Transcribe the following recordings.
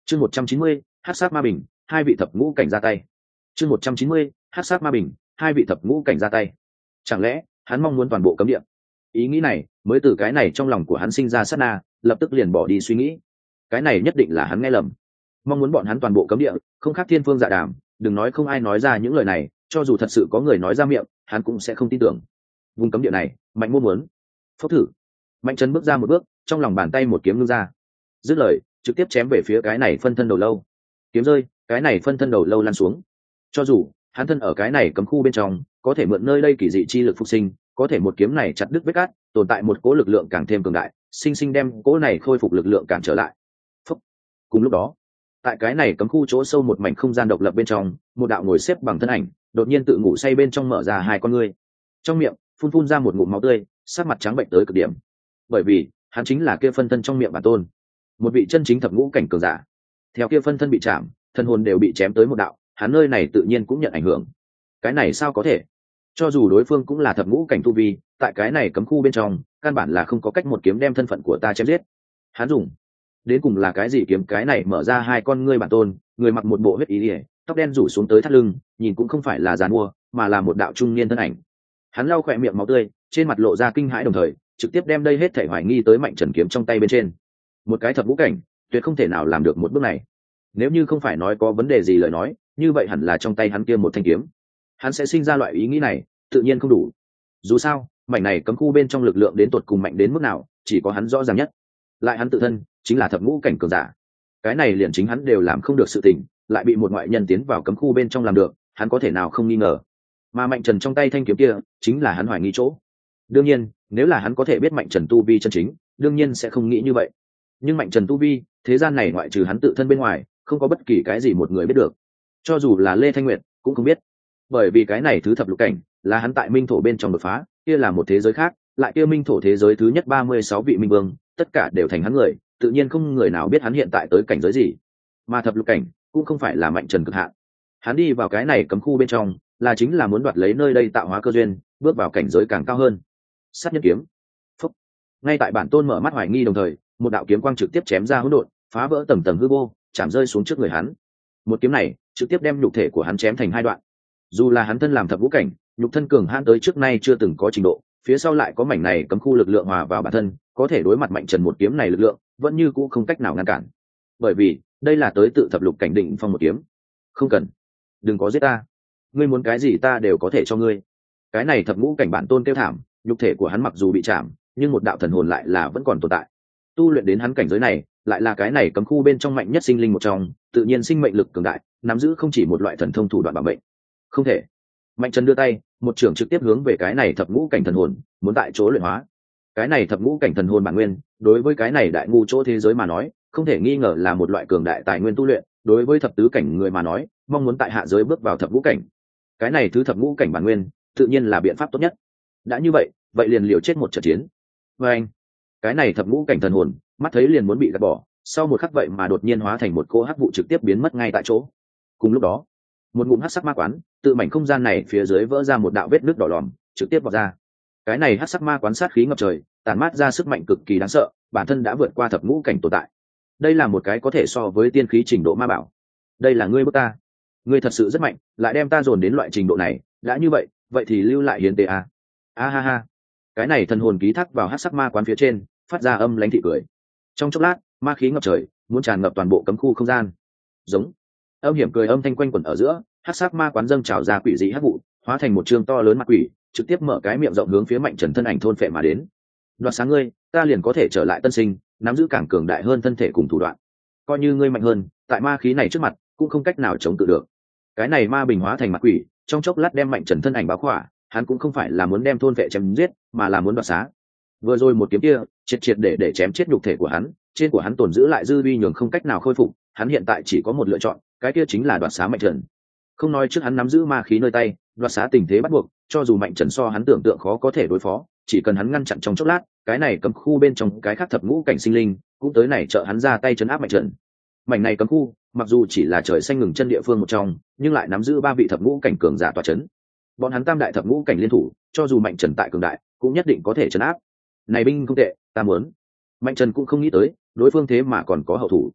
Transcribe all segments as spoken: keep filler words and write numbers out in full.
chương một trăm chín mươi hát sát ma bình, hai vị thập ngũ cảnh ra tay. chương một trăm chín mươi hát sát ma bình, hai vị thập ngũ cảnh ra tay. Chẳng lẽ hắn mong muốn toàn bộ cấm địa? Ý nghĩ này mới từ cái này trong lòng của hắn sinh ra sát na, lập tức liền bỏ đi suy nghĩ. Cái này nhất định là hắn nghe lầm. Mong muốn bọn hắn toàn bộ cấm địa, không khác thiên phương dạ đàm, đừng nói không ai nói ra những lời này, cho dù thật sự có người nói ra miệng, hắn cũng sẽ không tin tưởng. Vùng cấm địa này, Mạnh Môn muốn. Phốc thử. Mạnh Trần bước ra một bước, trong lòng bàn tay một kiếm ngưng ra. Dứt lời, trực tiếp chém về phía cái này phân thân đầu lâu. Kiếm rơi, cái này phân thân đầu lâu lăn xuống. Cho dù hắn thân ở cái này cấm khu bên trong, có thể mượn nơi đây kỳ dị chi lực phục sinh, có thể một kiếm này chặt đứt vết cát, tồn tại một cỗ lực lượng càng thêm cường đại, sinh sinh đem cỗ này khôi phục lực lượng cản trở lại. Phốc. Cùng lúc đó, tại cái này cấm khu chỗ sâu một mảnh không gian độc lập bên trong, một đạo ngồi xếp bằng thân ảnh đột nhiên tự ngủ say bên trong mở ra hai con ngươi, trong miệng phun phun ra một ngụm máu tươi, sắc mặt trắng bệnh tới cực điểm. Bởi vì hắn chính là kia phân thân trong miệng bản tôn, một vị chân chính thập ngũ cảnh cường giả. Theo kia phân thân bị chạm, thân hồn đều bị chém tới một đạo, hắn nơi này tự nhiên cũng nhận ảnh hưởng. Cái này sao có thể? Cho dù đối phương cũng là thập ngũ cảnh tu vi, tại cái này cấm khu bên trong, căn bản là không có cách một kiếm đem thân phận của ta chém giết. Hắn dùng đến cùng là cái gì kiếm? Cái này mở ra hai con ngươi bản tôn, người mặc một bộ huyết y liễu, tóc đen rủ xuống tới thắt lưng, nhìn cũng không phải là giàn mua, mà là một đạo trung niên thân ảnh. Hắn lau khỏe miệng máu tươi, trên mặt lộ ra kinh hãi, đồng thời trực tiếp đem đây hết thảy hoài nghi tới Mạnh Trần kiếm trong tay bên trên. Một cái thập ngũ cảnh, tuyệt không thể nào làm được một bước này. Nếu như không phải nói có vấn đề gì lời nói, như vậy hẳn là trong tay hắn kia một thanh kiếm. Hắn sẽ sinh ra loại ý nghĩ này, tự nhiên không đủ. Dù sao, mảnh này cấm khu bên trong lực lượng đến tột cùng mạnh đến mức nào, chỉ có hắn rõ ràng nhất. Lại hắn tự thân chính là thập ngũ cảnh cường giả. Cái này liền chính hắn đều làm không được sự tình, lại bị một ngoại nhân tiến vào cấm khu bên trong làm được, hắn có thể nào không nghi ngờ. Mà Mạnh Trần trong tay thanh kiếm kia, chính là hắn hoài nghi chỗ. Đương nhiên, nếu là hắn có thể biết Mạnh Trần tu vi chân chính, đương nhiên sẽ không nghĩ như vậy. Nhưng Mạnh Trần tu vi, thế gian này ngoại trừ hắn tự thân bên ngoài, không có bất kỳ cái gì một người biết được. Cho dù là Lê Thanh Nguyệt cũng không biết. Bởi vì cái này thứ thập lục cảnh là hắn tại minh thổ bên trong đột phá, kia là một thế giới khác, lại kia minh thổ thế giới thứ nhất ba mươi sáu vị minh vương, tất cả đều thành hắn người, tự nhiên không người nào biết hắn hiện tại tới cảnh giới gì. Mà thập lục cảnh cũng không phải là Mạnh Trần cực hạn. Hắn đi vào cái này cấm khu bên trong, là chính là muốn đoạt lấy nơi đây tạo hóa cơ duyên, bước vào cảnh giới càng cao hơn. Sát nhân kiếm. Phúc. Ngay tại bản tôn mở mắt hoài nghi đồng thời, một đạo kiếm quang trực tiếp chém ra hỗn độn, phá vỡ tầng tầng hư vô, chạm rơi xuống trước người hắn. Một kiếm này trực tiếp đem nhục thể của hắn chém thành hai đoạn. Dù là hắn thân làm thập ngũ cảnh, nhục thân cường hãn tới trước nay chưa từng có trình độ, phía sau lại có mảnh này cấm khu lực lượng hòa vào bản thân, có thể đối mặt Mạnh Trần một kiếm này lực lượng, vẫn như cũ không cách nào ngăn cản. Bởi vì đây là tới tự thập lục cảnh định phong một kiếm. Không cần, đừng có giết ta, ngươi muốn cái gì ta đều có thể cho ngươi. Cái này thập ngũ cảnh bản tôn kêu thảm, nhục thể của hắn mặc dù bị chạm, nhưng một đạo thần hồn lại là vẫn còn tồn tại. Tu luyện đến hắn cảnh giới này, lại là cái này cấm khu bên trong mạnh nhất sinh linh một trong, tự nhiên sinh mệnh lực cường đại, nắm giữ không chỉ một loại thần thông thủ đoạn bảo mệnh. Không thể. Mạnh Trần đưa tay, một trường trực tiếp hướng về cái này thập ngũ cảnh thần hồn, muốn tại chỗ luyện hóa. Cái này thập ngũ cảnh thần hồn bản nguyên, đối với cái này đại ngu chỗ thế giới mà nói, không thể nghi ngờ là một loại cường đại tài nguyên tu luyện, đối với thập tứ cảnh người mà nói, mong muốn tại hạ giới bước vào thập ngũ cảnh. Cái này thứ thập ngũ cảnh bản nguyên, tự nhiên là biện pháp tốt nhất. Đã như vậy, vậy liền liều chết một trận chiến. Và anh, cái này thập ngũ cảnh thần hồn, mắt thấy liền muốn bị gạt bỏ, sau một khắc vậy mà đột nhiên hóa thành một cô hắc vụ trực tiếp biến mất ngay tại chỗ. Cùng lúc đó, một ngụm hắc sắc ma quán tự mảnh không gian này phía dưới vỡ ra một đạo vết nước đỏ lòm, trực tiếp vọt ra. Cái này hắc sắc ma quán sát khí ngập trời, tàn mát ra sức mạnh cực kỳ đáng sợ, bản thân đã vượt qua thập ngũ cảnh tồn tại. Đây là một cái có thể so với tiên khí trình độ ma bảo. Đây là ngươi bức ta, ngươi thật sự rất mạnh, lại đem ta dồn đến loại trình độ này. Đã như vậy, vậy thì lưu lại hiến tế a. A ha ha. Cái này thần hồn ký thác vào hắc sắc ma quán phía trên, phát ra âm lãnh thị cười. Trong chốc lát, ma khí ngập trời, muốn tràn ngập toàn bộ cấm khu không gian. Giống. Âm hiểm cười âm thanh quanh quẩn ở giữa, hắc sắc ma quán dâng trào ra quỷ dị hắc vụ, hóa thành một trương to lớn mặt quỷ, trực tiếp mở cái miệng rộng hướng phía Mạnh Trần thân ảnh thôn phệ mà đến. Đoạt sáng ngươi, ta liền có thể trở lại tân sinh, nắm giữ càng cường đại hơn thân thể cùng thủ đoạn. Coi như ngươi mạnh hơn, tại ma khí này trước mặt, cũng không cách nào chống cự được. Cái này ma bình hóa thành mặt quỷ, trong chốc lát đem Mạnh Trần thân ảnh báo khỏa, hắn cũng không phải là muốn đem thôn vệ chém giết, mà là muốn đoạt xá. Vừa rồi một kiếm kia, triệt triệt để để chém chết nhục thể của hắn, trên của hắn tồn giữ lại dư vi nhường không cách nào khôi phục, hắn hiện tại chỉ có một lựa chọn, cái kia chính là đoạt xá Mạnh Trần. Không nói trước hắn nắm giữ ma khí nơi tay, đoạt xá tình thế bắt buộc, cho dù Mạnh Trần so hắn tưởng tượng khó có thể đối phó, chỉ cần hắn ngăn chặn trong chốc lát, cái này cấm khu bên trong cái khác thập ngũ cảnh sinh linh, cũng tới này trợ hắn ra tay trấn áp Mạnh Trần. Mảnh này cấm khu, mặc dù chỉ là trời xanh ngừng chân địa phương một trong, nhưng lại nắm giữ ba vị thập ngũ cảnh cường giả tọa trấn. Bọn hắn tam đại thập ngũ cảnh liên thủ, cho dù Mạnh Trần tại cường đại, cũng nhất định có thể trấn áp. Này binh không tệ, ta muốn. Mạnh Trần cũng không nghĩ tới, đối phương thế mà còn có hậu thủ.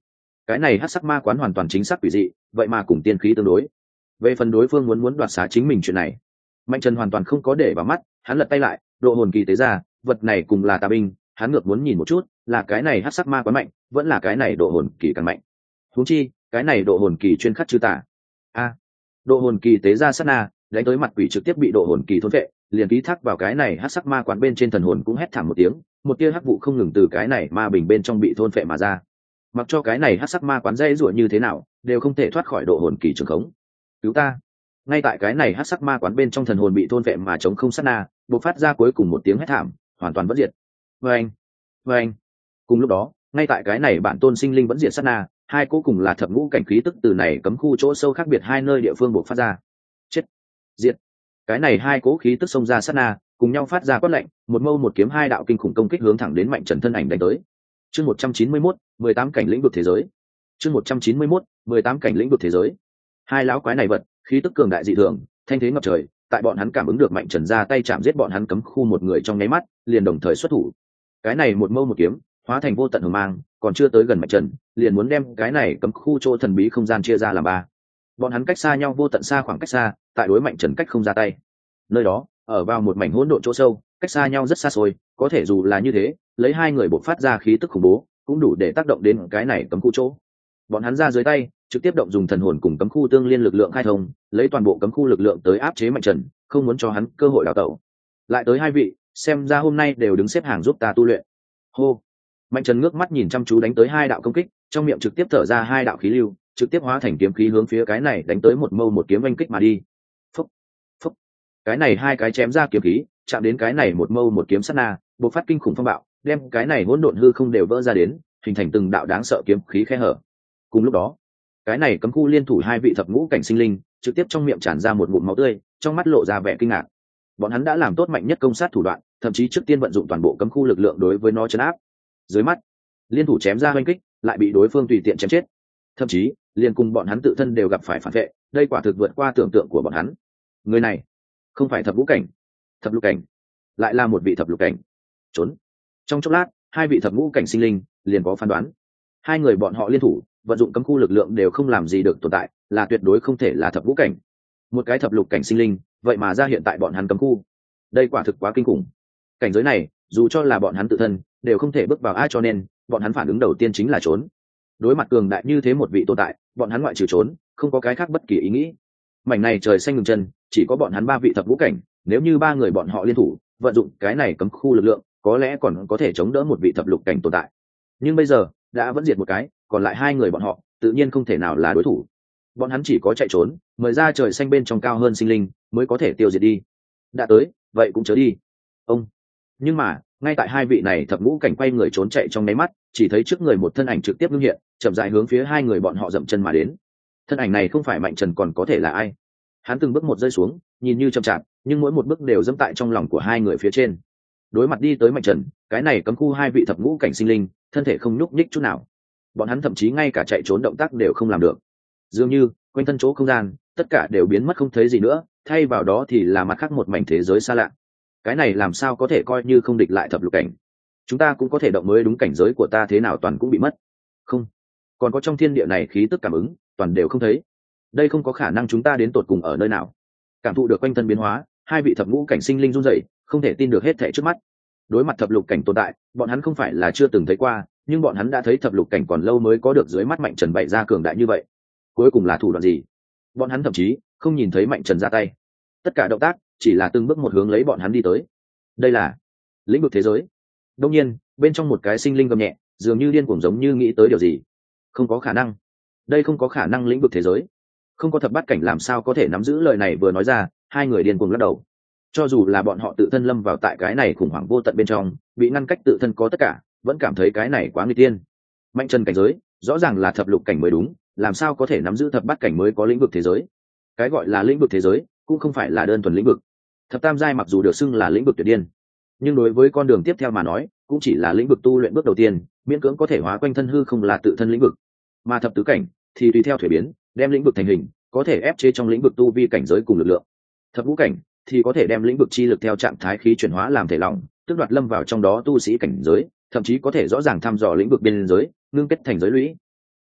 cái này hắc sắc ma quán hoàn toàn chính xác quỷ dị, vậy mà cùng tiên khí tương đối. Về phần đối phương muốn muốn đoạt xá chính mình chuyện này, Mạnh Trần hoàn toàn không có để vào mắt. Hắn lật tay lại, độ hồn kỳ tế ra, vật này cùng là tà binh, hắn ngược muốn nhìn một chút là cái này hắc sắc ma quán mạnh vẫn là cái này độ hồn kỳ càng mạnh. Huống chi cái này độ hồn kỳ chuyên khắc chư tà. A, độ hồn kỳ tế ra sát na, đánh tới mặt quỷ trực tiếp bị độ hồn kỳ thôn vệ, liền ký thác vào cái này hắc sắc ma quán bên trên thần hồn cũng hét thảm một tiếng, một tia hắc vụ không ngừng từ cái này ma bình bên trong bị thôn vệ mà ra. Mặc cho cái này hắc sắc ma quán dây rủa như thế nào, đều không thể thoát khỏi độ hồn kỳ trường khống. Cứu ta! Ngay tại cái này hắc sắc ma quán bên trong thần hồn bị thôn vệ mà chống không sát na, bộc phát ra cuối cùng một tiếng hét thảm, hoàn toàn bất diệt. Vâng, vâng. Cùng lúc đó, ngay tại cái này bản tôn sinh linh vẫn diệt sát na, hai cố cùng là thập ngũ cảnh khí tức từ này cấm khu chỗ sâu khác biệt hai nơi địa phương bộc phát ra. Chết! Diệt! Cái này hai cố khí tức xông ra sát na, cùng nhau phát ra quát lạnh, một mâu một kiếm hai đạo kinh khủng công kích hướng thẳng đến Mạnh Trần thân ảnh đánh tới. Chương một trăm chín mươi mốt, mười tám cảnh lĩnh vực thế giới. Chương một trăm chín mươi mốt, mười tám cảnh lĩnh vực thế giới. Hai lão quái này vật, khí tức cường đại dị thường, thanh thế ngập trời, tại bọn hắn cảm ứng được Mạnh Trần ra tay chạm giết bọn hắn cấm khu một người trong nháy mắt, liền đồng thời xuất thủ. Cái này một mâu một kiếm, hóa thành vô tận hồng mang, còn chưa tới gần Mạnh Trần, liền muốn đem cái này cấm khu chỗ thần bí không gian chia ra làm ba. Bọn hắn cách xa nhau vô tận xa khoảng cách xa, tại đối Mạnh Trần cách không ra tay. Nơi đó, ở vào một mảnh hỗn độn chỗ sâu, cách xa nhau rất xa xôi, có thể dù là như thế, lấy hai người bộc phát ra khí tức khủng bố, cũng đủ để tác động đến cái này cấm khu chỗ. Bọn hắn ra dưới tay, trực tiếp động dùng thần hồn cùng cấm khu tương liên lực lượng khai thông, lấy toàn bộ cấm khu lực lượng tới áp chế Mạnh Trần, không muốn cho hắn cơ hội đào tẩu. Lại tới hai vị, xem ra hôm nay đều đứng xếp hàng giúp ta tu luyện. Hô! Mạnh Trần ngước mắt nhìn chăm chú đánh tới hai đạo công kích, trong miệng trực tiếp thở ra hai đạo khí lưu, trực tiếp hóa thành kiếm khí hướng phía cái này đánh tới một mâu một kiếm oanh kích mà đi. Phúc! Phúc! Cái này hai cái chém ra kiếm khí, chạm đến cái này một mâu một kiếm sát na, bộc phát kinh khủng phong bạo, đem cái này hỗn độn hư không đều vỡ ra đến, hình thành từng đạo đáng sợ kiếm khí khe hở. Cùng lúc đó, cái này cấm khu liên thủ hai vị thập ngũ cảnh sinh linh, trực tiếp trong miệng tràn ra một ngụm máu tươi, trong mắt lộ ra vẻ kinh ngạc. Bọn hắn đã làm tốt mạnh nhất công sát thủ đoạn, thậm chí trước tiên vận dụng toàn bộ cấm khu lực lượng đối với nó trấn áp. Dưới mắt, liên thủ chém ra oanh kích, lại bị đối phương tùy tiện chém chết. Thậm chí, liền cùng bọn hắn tự thân đều gặp phải phản vệ, đây quả thực vượt qua tưởng tượng của bọn hắn. Người này, không phải thập ngũ cảnh, thập lục cảnh, lại là một vị thập lục cảnh. Trốn. Trong chốc lát, hai vị thập ngũ cảnh sinh linh liền có phán đoán. Hai người bọn họ liên thủ, vận dụng cấm khu lực lượng đều không làm gì được tồn tại, là tuyệt đối không thể là thập ngũ cảnh. Một cái thập lục cảnh sinh linh, vậy mà ra hiện tại bọn hắn cấm khu. Đây quả thực quá kinh khủng. Cảnh giới này, dù cho là bọn hắn tự thân, đều không thể bước vào ai, cho nên bọn hắn phản ứng đầu tiên chính là trốn. Đối mặt cường đại như thế một vị tồn tại, bọn hắn ngoại trừ trốn, không có cái khác bất kỳ ý nghĩ. Mảnh này trời xanh ngừng chân, chỉ có bọn hắn ba vị thập ngũ cảnh, nếu như ba người bọn họ liên thủ, vận dụng cái này cấm khu lực lượng, có lẽ còn có thể chống đỡ một vị thập lục cảnh tồn tại. Nhưng bây giờ, đã vẫn diệt một cái, còn lại hai người bọn họ, tự nhiên không thể nào là đối thủ. Bọn hắn chỉ có chạy trốn, mời ra trời xanh bên trong cao hơn sinh linh, mới có thể tiêu diệt đi. Đã tới, vậy cũng chớ đi. Ông. Nhưng mà, ngay tại hai vị này thập ngũ cảnh quay người trốn chạy trong nháy mắt, chỉ thấy trước người một thân ảnh trực tiếp ngưng hiện, chậm rãi hướng phía hai người bọn họ dậm chân mà đến. Thân ảnh này không phải Mạnh Trần còn có thể là ai? Hắn từng bước một rơi xuống, nhìn như chậm chạp, nhưng mỗi một bước đều dẫm tại trong lòng của hai người phía trên. Đối mặt đi tới Mạnh Trần, cái này cấm khu hai vị thập ngũ cảnh sinh linh, thân thể không nhúc nhích chút nào. Bọn hắn thậm chí ngay cả chạy trốn động tác đều không làm được. Dường như quanh thân chỗ không gian, tất cả đều biến mất không thấy gì nữa, thay vào đó thì là mặt khác một mảnh thế giới xa lạ. Cái này làm sao có thể coi như không địch lại thập lục cảnh? Chúng ta cũng có thể động mới đúng, cảnh giới của ta thế nào toàn cũng bị mất. Không, còn có trong thiên địa này khí tức cảm ứng, toàn đều không thấy. Đây không có khả năng, chúng ta đến tột cùng ở nơi nào? Cảm thụ được quanh thân biến hóa, hai vị thập ngũ cảnh sinh linh run rẩy, không thể tin được hết thảy trước mắt. Đối mặt thập lục cảnh tồn tại, bọn hắn không phải là chưa từng thấy qua, nhưng bọn hắn đã thấy thập lục cảnh còn lâu mới có được dưới mắt Mạnh Trần bày ra cường đại như vậy. Cuối cùng là thủ đoạn gì? Bọn hắn thậm chí không nhìn thấy Mạnh Trần ra tay. Tất cả động tác chỉ là từng bước một hướng lấy bọn hắn đi tới. Đây là lĩnh vực thế giới. Đông nhiên, bên trong một cái sinh linh gầm nhẹ, dường như điên cuồng, giống như nghĩ tới điều gì. Không có khả năng. Đây không có khả năng, lĩnh vực thế giới không có thập bát cảnh làm sao có thể nắm giữ. Lời này vừa nói ra, hai người điên cuồng lắc đầu. Cho dù là bọn họ tự thân lâm vào tại cái này khủng hoảng vô tận bên trong, bị ngăn cách tự thân có tất cả, vẫn cảm thấy cái này quá nguy tiên. Mạnh Trần cảnh giới rõ ràng là thập lục cảnh mới đúng, làm sao có thể nắm giữ thập bát cảnh mới có lĩnh vực thế giới? Cái gọi là lĩnh vực thế giới cũng không phải là đơn thuần lĩnh vực. Thập tam giai mặc dù được xưng là lĩnh vực tuyệt điên, nhưng đối với con đường tiếp theo mà nói, cũng chỉ là lĩnh vực tu luyện bước đầu tiên, miễn cưỡng có thể hóa quanh thân hư không là tự thân lĩnh vực. Mà thập tứ cảnh thì tùy theo thuế biến, đem lĩnh vực thành hình, có thể ép chế trong lĩnh vực tu vi cảnh giới cùng lực lượng. Thập ngũ cảnh thì có thể đem lĩnh vực chi lực theo trạng thái khí chuyển hóa làm thể lỏng, tức đoạt lâm vào trong đó tu sĩ cảnh giới, thậm chí có thể rõ ràng thăm dò lĩnh vực biên giới, ngưng kết thành giới lũy.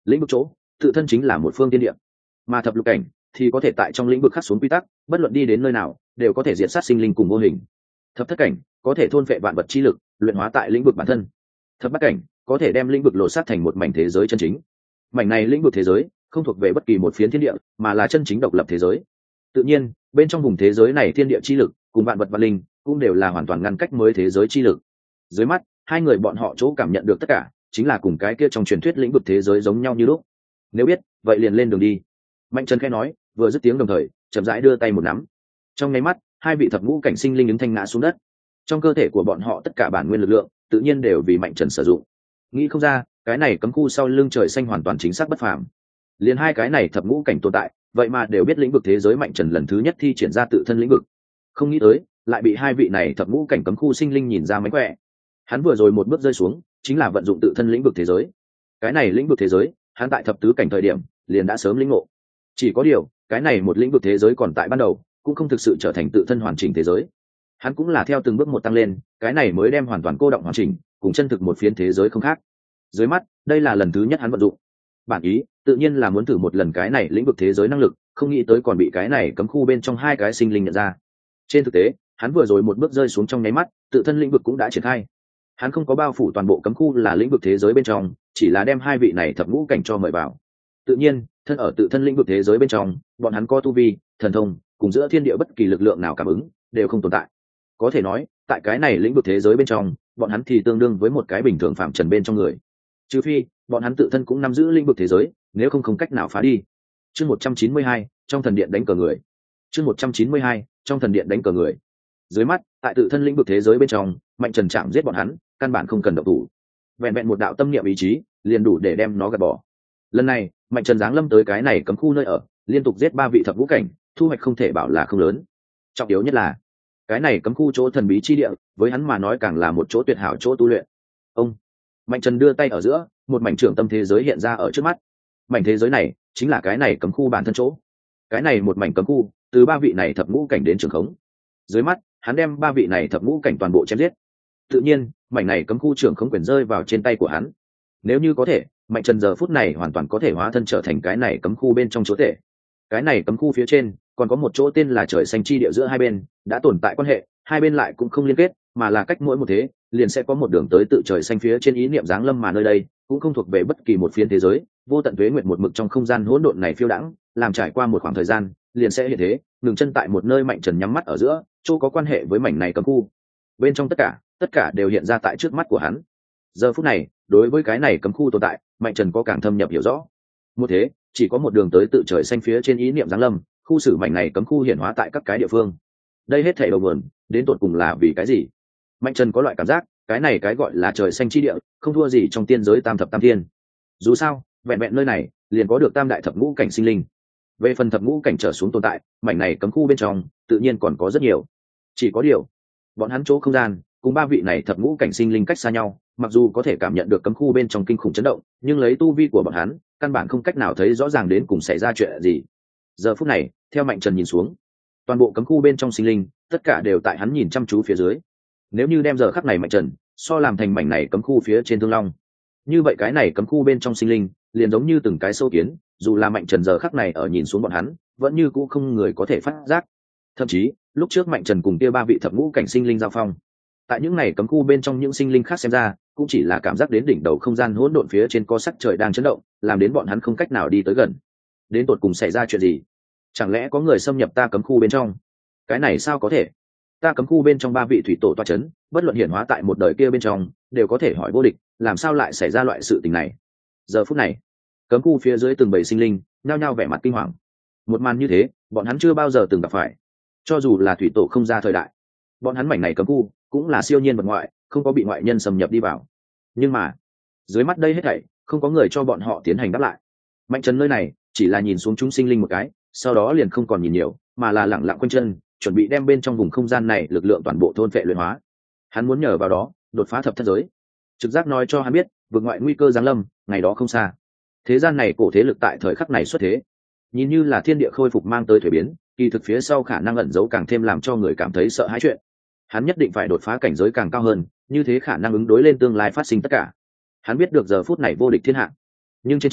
lĩnh vực chỗ tự thân chính là một phương tiên địa, mà thập lục cảnh thì có thể tại trong lĩnh vực khắc xuống quy tắc, bất luận đi đến nơi nào đều có thể diệt sát sinh linh cùng vô hình. Thập thất cảnh có thể thôn phệ vạn vật chi lực, luyện hóa tại lĩnh vực bản thân. Thập bát cảnh có thể đem lĩnh vực lột xác thành một mảnh thế giới chân chính. Mảnh này lĩnh vực thế giới không thuộc về bất kỳ một phiến thiên địa, mà là chân chính độc lập thế giới. Tự nhiên bên trong vùng thế giới này thiên địa chi lực cùng vạn vật vạn linh cũng đều là hoàn toàn ngăn cách mới thế giới chi lực. Dưới mắt hai người bọn họ chỗ cảm nhận được tất cả chính là cùng cái kia trong truyền thuyết lĩnh vực thế giới giống nhau như lúc. Nếu biết vậy liền lên đường đi. Mạnh Trần khẽ nói, vừa dứt tiếng đồng thời chậm rãi đưa tay một nắm. Trong nháy mắt hai vị thập ngũ cảnh sinh linh ứng thanh ngã xuống đất. Trong cơ thể của bọn họ tất cả bản nguyên lực lượng tự nhiên đều vì Mạnh Trần sử dụng. Nghĩ không ra cái này cấm khu sau lưng trời xanh hoàn toàn chính xác bất phàm. Liền hai cái này thập ngũ cảnh tồn tại vậy mà đều biết lĩnh vực thế giới Mạnh Trần lần thứ nhất thi triển ra tự thân lĩnh vực. Không nghĩ tới lại bị hai vị này thập ngũ cảnh cấm khu sinh linh nhìn ra mánh khỏe. Hắn vừa rồi một bước rơi xuống chính là vận dụng tự thân lĩnh vực thế giới. Cái này lĩnh vực thế giới hắn tại thập tứ cảnh thời điểm liền đã sớm lĩnh ngộ. Chỉ có điều cái này một lĩnh vực thế giới còn tại ban đầu cũng không thực sự trở thành tự thân hoàn chỉnh thế giới. Hắn cũng là theo từng bước một tăng lên, cái này mới đem hoàn toàn cô động hoàn chỉnh cùng chân thực một phiến thế giới không khác. Dưới mắt đây là lần thứ nhất hắn vận dụng bản ý, tự nhiên là muốn thử một lần cái này lĩnh vực thế giới năng lực, không nghĩ tới còn bị cái này cấm khu bên trong hai cái sinh linh nhận ra. Trên thực tế hắn vừa rồi một bước rơi xuống trong nháy mắt tự thân lĩnh vực cũng đã triển khai. Hắn không có bao phủ toàn bộ cấm khu là lĩnh vực thế giới bên trong, chỉ là đem hai vị này thập ngũ cảnh cho mời vào. Tự nhiên thân ở tự thân lĩnh vực thế giới bên trong, bọn hắn có tu vi thần thông cùng giữa thiên địa bất kỳ lực lượng nào cảm ứng đều không tồn tại. Có thể nói tại cái này lĩnh vực thế giới bên trong bọn hắn thì tương đương với một cái bình thường phạm trần bên trong người, trừ phi bọn hắn tự thân cũng nắm giữ lĩnh vực thế giới, nếu không không cách nào phá đi. Chương một trăm chín mươi hai trong thần điện đánh cờ người. Chương một trăm chín mươi hai trong thần điện đánh cờ người. Dưới mắt tại tự thân lĩnh vực thế giới bên trong, Mạnh Trần chạm giết bọn hắn căn bản không cần động thủ, vẹn vẹn một đạo tâm niệm ý chí liền đủ để đem nó gạt bỏ. Lần này Mạnh Trần giáng lâm tới cái này cấm khu nơi ở, liên tục giết ba vị thập ngũ cảnh, thu hoạch không thể bảo là không lớn. Trọng yếu nhất là cái này cấm khu chỗ thần bí chi địa với hắn mà nói càng là một chỗ tuyệt hảo chỗ tu luyện. Ông Mạnh Trần đưa tay ở giữa, một mảnh trưởng tâm thế giới hiện ra ở trước mắt. Mảnh thế giới này chính là cái này cấm khu bản thân chỗ. Cái này một mảnh cấm khu từ ba vị này thập ngũ cảnh đến trường khống. Dưới mắt hắn đem ba vị này thập ngũ cảnh toàn bộ chém giết. Tự nhiên mảnh này cấm khu trưởng khống quyền rơi vào trên tay của hắn. Nếu như có thể, Mạnh Trần giờ phút này hoàn toàn có thể hóa thân trở thành cái này cấm khu bên trong chúa tể. Cái này cấm khu phía trên còn có một chỗ tên là trời xanh chi địa, giữa hai bên đã tồn tại quan hệ, hai bên lại cũng không liên kết, mà là cách mỗi một thế liền sẽ có một đường tới tự trời xanh phía trên ý niệm giáng lâm, mà nơi đây cũng không thuộc về bất kỳ một phiến thế giới, vô tận tuế nguyệt một mực trong không gian hỗn độn này phiêu đãng, làm trải qua một khoảng thời gian liền sẽ hiện thế, ngừng chân tại một nơi. Mạnh Trần nhắm mắt ở giữa chỗ có quan hệ với mảnh này cấm khu, bên trong tất cả tất cả đều hiện ra tại trước mắt của hắn. Giờ phút này đối với cái này cấm khu tồn tại, Mạnh Trần có càng thâm nhập hiểu rõ. Một thế chỉ có một đường tới tự trời xanh phía trên ý niệm giáng lâm, khu xử mảnh này cấm khu hiển hóa tại các cái địa phương. Đây hết thảy đầu nguồn đến tột cùng là vì cái gì? Mạnh Trần có loại cảm giác cái này cái gọi là trời xanh chi địa không thua gì trong tiên giới tam thập tam thiên. Dù sao vẹn vẹn nơi này liền có được tam đại thập ngũ cảnh sinh linh. Về phần thập ngũ cảnh trở xuống tồn tại, mảnh này cấm khu bên trong tự nhiên còn có rất nhiều. Chỉ có điều bọn hắn chỗ không gian cùng ba vị này thập ngũ cảnh sinh linh cách xa nhau, mặc dù có thể cảm nhận được cấm khu bên trong kinh khủng chấn động, nhưng lấy tu vi của bọn hắn căn bản không cách nào thấy rõ ràng đến cùng xảy ra chuyện gì. Giờ phút này theo Mạnh Trần nhìn xuống, toàn bộ cấm khu bên trong sinh linh tất cả đều tại hắn nhìn chăm chú phía dưới. Nếu như đem giờ khắc này Mạnh Trần so làm thành mảnh này cấm khu phía trên Thương Long, như vậy cái này cấm khu bên trong sinh linh liền giống như từng cái sâu kiến, dù là Mạnh Trần giờ khắc này ở nhìn xuống bọn hắn vẫn như cũ không người có thể phát giác. Thậm chí lúc trước Mạnh Trần cùng kia ba vị thập ngũ cảnh sinh linh giao phong, tại những này cấm khu bên trong những sinh linh khác xem ra cũng chỉ là cảm giác đến đỉnh đầu không gian hỗn độn phía trên có sắc trời đang chấn động, làm đến bọn hắn không cách nào đi tới gần. Đến tột cùng xảy ra chuyện gì? Chẳng lẽ có người xâm nhập ta cấm khu bên trong? Cái này sao có thể? Ta cấm khu bên trong ba vị thủy tổ toa chấn, bất luận hiển hóa tại một đời kia bên trong đều có thể hỏi vô địch, làm sao lại xảy ra loại sự tình này? Giờ phút này cấm khu phía dưới từng bầy sinh linh nhao nhao vẻ mặt kinh hoàng. Một màn như thế bọn hắn chưa bao giờ từng gặp phải. Cho dù là thủy tổ không ra thời đại, bọn hắn mảnh này cấm khu cũng là siêu nhiên vật ngoại, không có bị ngoại nhân xâm nhập đi vào. Nhưng mà dưới mắt đây hết thảy không có người cho bọn họ tiến hành đáp lại. Mạnh Trần nơi này chỉ là nhìn xuống chúng sinh linh một cái, sau đó liền không còn nhìn nhiều, mà là lẳng lặng quanh chân, chuẩn bị đem bên trong vùng không gian này lực lượng toàn bộ thôn phệ luyện hóa. Hắn muốn nhờ vào đó đột phá thập thất giới. Trực giác nói cho hắn biết vượt ngoại nguy cơ giáng lâm ngày đó không xa. Thế gian này cổ thế lực tại thời khắc này xuất thế, nhìn như là thiên địa khôi phục mang tới thuế biến, kỳ thực phía sau khả năng ẩn giấu càng thêm làm cho người cảm thấy sợ hãi chuyện. Hắn nhất định phải đột phá cảnh giới càng cao hơn, như thế khả năng ứng đối lên tương lai phát sinh tất cả. Hắn biết được giờ phút này vô địch thiên hạ, nhưng trên trời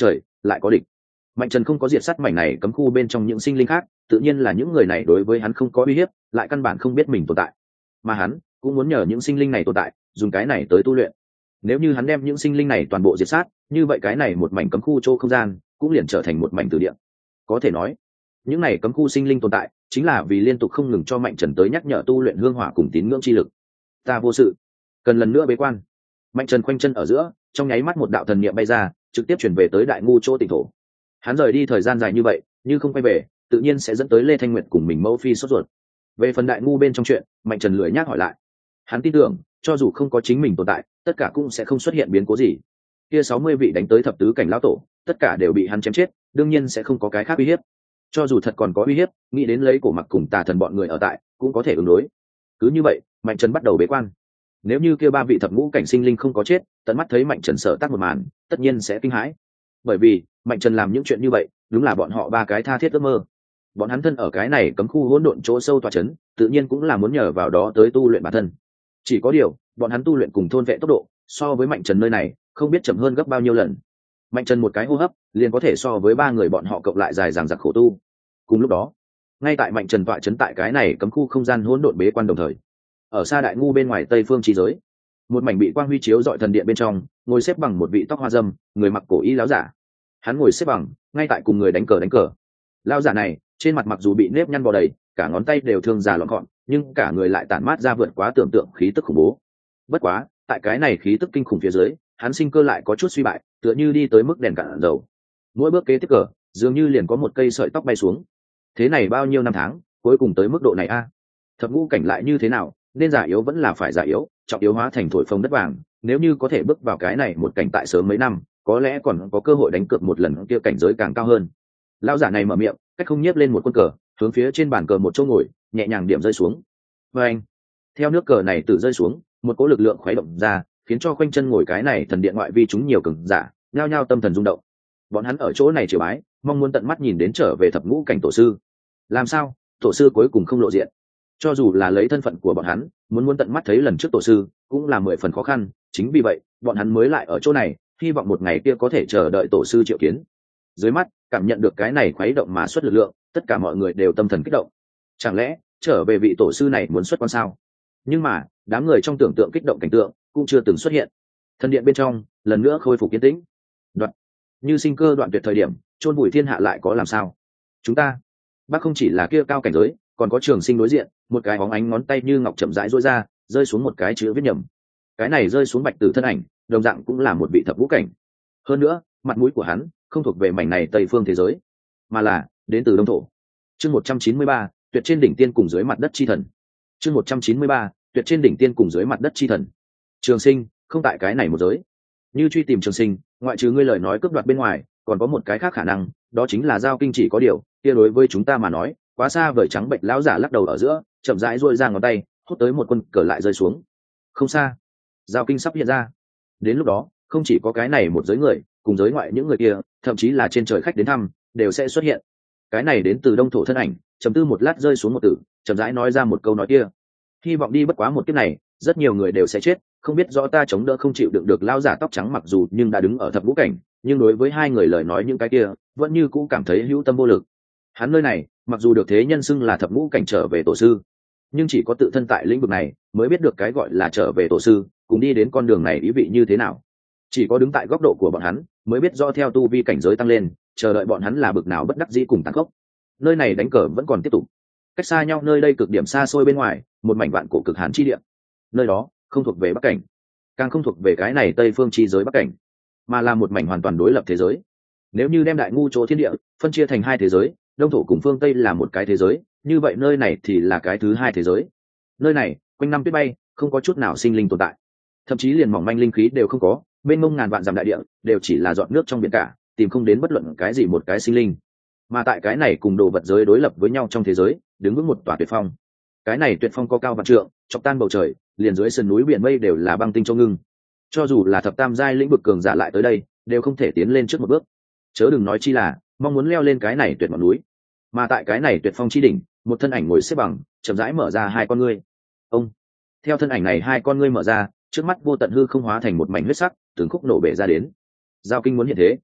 lại có địch. Mạnh Trần không có diệt sát mảnh này cấm khu bên trong những sinh linh khác, tự nhiên là những người này đối với hắn không có uy hiếp, lại căn bản không biết mình tồn tại. Mà hắn cũng muốn nhờ những sinh linh này tồn tại, dùng cái này tới tu luyện. Nếu như hắn đem những sinh linh này toàn bộ diệt sát, như vậy cái này một mảnh cấm khu chỗ không gian cũng liền trở thành một mảnh tử địa. Có thể nói, những này cấm khu sinh linh tồn tại chính là vì liên tục không ngừng cho Mạnh Trần tới nhắc nhở tu luyện hương hỏa cùng tín ngưỡng chi lực. Ta vô sự, cần lần nữa bế quan. Mạnh Trần khoanh chân ở giữa, trong nháy mắt một đạo thần niệm bay ra, trực tiếp chuyển về tới đại ngu chỗ tỉnh thổ. Hắn rời đi thời gian dài như vậy, như không quay về, tự nhiên sẽ dẫn tới Lê Thanh Nguyệt cùng mình mẫu phi sốt ruột. Về phần đại ngu bên trong chuyện, Mạnh Trần lười nhác hỏi lại. Hắn tin tưởng, cho dù không có chính mình tồn tại, tất cả cũng sẽ không xuất hiện biến cố gì. Kia sáu mươi vị đánh tới thập tứ cảnh lão tổ, tất cả đều bị hắn chém chết, đương nhiên sẽ không có cái khác uy hiếp. Cho dù thật còn có uy hiếp, nghĩ đến lấy cổ mặc cùng tà thần bọn người ở tại, cũng có thể ứng đối. Cứ như vậy, Mạnh Trần bắt đầu bế quan. Nếu như kia ba vị thập ngũ cảnh sinh linh không có chết, tận mắt thấy Mạnh Trần sợ tác một màn, tất nhiên sẽ kinh hãi. Bởi vì Mạnh Trần làm những chuyện như vậy, đúng là bọn họ ba cái tha thiết ước mơ. Bọn hắn thân ở cái này cấm khu hỗn độn chỗ sâu tọa chấn, tự nhiên cũng là muốn nhờ vào đó tới tu luyện bản thân. Chỉ có điều, bọn hắn tu luyện cùng thôn vệ tốc độ, so với Mạnh Trần nơi này, không biết chậm hơn gấp bao nhiêu lần. Mạnh Trần một cái hô hấp, liền có thể so với ba người bọn họ cộng lại dài dằng dặc khổ tu. Cùng lúc đó, ngay tại Mạnh Trần tọa chấn tại cái này cấm khu không gian hỗn độn bế quan đồng thời, ở xa đại ngu bên ngoài Tây Phương chi giới, một mảnh bị quang huy chiếu dọi thần điện bên trong, ngồi xếp bằng một vị tóc hoa râm, người mặc cổ y láo giả. Hắn ngồi xếp bằng, ngay tại cùng người đánh cờ đánh cờ. Lão giả này, trên mặt mặc dù bị nếp nhăn bò đầy, cả ngón tay đều thương già loạn gọn, nhưng cả người lại tản mát ra vượt quá tưởng tượng khí tức khủng bố. Bất quá, tại cái này khí tức kinh khủng phía dưới, hắn sinh cơ lại có chút suy bại, tựa như đi tới mức đèn cạn dầu. Mỗi bước kế tiếp cờ, dường như liền có một cây sợi tóc bay xuống. Thế này bao nhiêu năm tháng, cuối cùng tới mức độ này a? À? Thập ngũ cảnh lại như thế nào, nên giả yếu vẫn là phải giả yếu, trọng yếu hóa thành thổi phồng đất vàng. Nếu như có thể bước vào cái này một cảnh tại sớm mấy năm, có lẽ còn có cơ hội đánh cược một lần kia cảnh giới càng cao hơn. Lão giả này mở miệng, cách không nhiếp lên một quân cờ, hướng phía trên bàn cờ một chỗ ngồi, nhẹ nhàng điểm rơi xuống. Và anh, theo nước cờ này tự rơi xuống, một cỗ lực lượng khuấy động ra, khiến cho quanh chân ngồi cái này thần điện ngoại vi chúng nhiều cường giả, nhao nhao tâm thần rung động. Bọn hắn ở chỗ này triều bái, mong muốn tận mắt nhìn đến trở về thập ngũ cảnh tổ sư. Làm sao, tổ sư cuối cùng không lộ diện? Cho dù là lấy thân phận của bọn hắn, muốn muốn tận mắt thấy lần trước tổ sư, cũng là mười phần khó khăn. Chính vì vậy, bọn hắn mới lại ở chỗ này, hy vọng một ngày kia có thể chờ đợi tổ sư triệu kiến. Dưới mắt, cảm nhận được cái này khuấy động mà xuất lực lượng, tất cả mọi người đều tâm thần kích động. Chẳng lẽ trở về vị tổ sư này muốn xuất quan sao? Nhưng mà đám người trong tưởng tượng kích động cảnh tượng cũng chưa từng xuất hiện. Thần điện bên trong lần nữa khôi phục yên tĩnh. Đoạn như sinh cơ đoạn tuyệt thời điểm, chôn bụi thiên hạ lại có làm sao? Chúng ta bác không chỉ là kia cao cảnh giới, còn có Trường Sinh đối diện, một cái bóng ánh ngón tay như ngọc chậm rãi duỗi ra, rơi xuống một cái chữ viết nhầm. Cái này rơi xuống bạch tử thân ảnh, đồng dạng cũng là một vị thập ngũ cảnh. Hơn nữa, mặt mũi của hắn không thuộc về mảnh này Tây phương thế giới, mà là đến từ Đông thổ. Chương một trăm chín mươi ba, tuyệt trên đỉnh tiên cùng dưới mặt đất chi thần. Chương một trăm chín mươi ba, tuyệt trên đỉnh tiên cùng dưới mặt đất chi thần. Trường Sinh không tại cái này một giới. Như truy tìm Trường Sinh, ngoại trừ ngươi lời nói cướp đoạt bên ngoài, còn có một cái khác khả năng, đó chính là giao kinh chỉ có điều, kia đối với chúng ta mà nói, quá xa vời. Trắng bệnh lão giả lắc đầu ở giữa, chậm rãi duỗi ra ngón tay, hút tới một quân cờ lại rơi xuống. Không xa, giao kinh sắp hiện ra. Đến lúc đó, không chỉ có cái này một giới người, cùng giới ngoại những người kia, thậm chí là trên trời khách đến thăm, đều sẽ xuất hiện. Cái này đến từ Đông thổ thân ảnh, trầm tư một lát rơi xuống một từ, chậm rãi nói ra một câu nói kia. Hy vọng đi bất quá một kiếp này, rất nhiều người đều sẽ chết, không biết rõ ta chống đỡ không chịu đựng được lão giả tóc trắng mặc dù nhưng đã đứng ở thập ngũ cảnh, nhưng đối với hai người lời nói những cái kia, vẫn như cũ cảm thấy hữu tâm vô lực. Hắn nơi này, mặc dù được thế nhân xưng là thập ngũ cảnh trở về tổ sư, nhưng chỉ có tự thân tại lĩnh vực này mới biết được cái gọi là trở về tổ sư, cùng đi đến con đường này ý vị như thế nào. Chỉ có đứng tại góc độ của bọn hắn, mới biết rõ theo tu vi cảnh giới tăng lên, chờ đợi bọn hắn là bực nào bất đắc dĩ cùng tàn khốc. Nơi này đánh cờ vẫn còn tiếp tục. Cách xa nhau nơi đây cực điểm xa xôi bên ngoài, một mảnh vạn cổ cực hàn chi địa. Nơi đó không thuộc về Bắc cảnh, càng không thuộc về cái này Tây phương chi giới Bắc cảnh, mà là một mảnh hoàn toàn đối lập thế giới. Nếu như đem đại ngu chỗ thiên địa phân chia thành hai thế giới, Đông thổ cùng phương Tây là một cái thế giới, như vậy nơi này thì là cái thứ hai thế giới. Nơi này quanh năm tuyết bay, không có chút nào sinh linh tồn tại, thậm chí liền mỏng manh linh khí đều không có, bên mông ngàn vạn dặm đại địa đều chỉ là giọt nước trong biển cả, tìm không đến bất luận cái gì một cái sinh linh. Mà tại cái này cùng đồ vật giới đối lập với nhau trong thế giới, đứng vững một tòa tuyệt phong. Cái này tuyệt phong có cao vạn trượng, chọc tan bầu trời, liền dưới sườn núi biển mây đều là băng tinh châu ngưng. Cho dù là thập tam giai lĩnh vực cường giả lại tới đây, đều không thể tiến lên trước một bước, chớ đừng nói chi là mong muốn leo lên cái này tuyệt ngọn núi. Mà tại cái này tuyệt phong chi đỉnh, một thân ảnh ngồi xếp bằng, chậm rãi mở ra hai con ngươi. Ông theo thân ảnh này hai con ngươi mở ra, trước mắt vô tận hư không hóa thành một mảnh huyết sắc, từng khúc nổ bể ra đến. Giao kinh muốn hiện thế.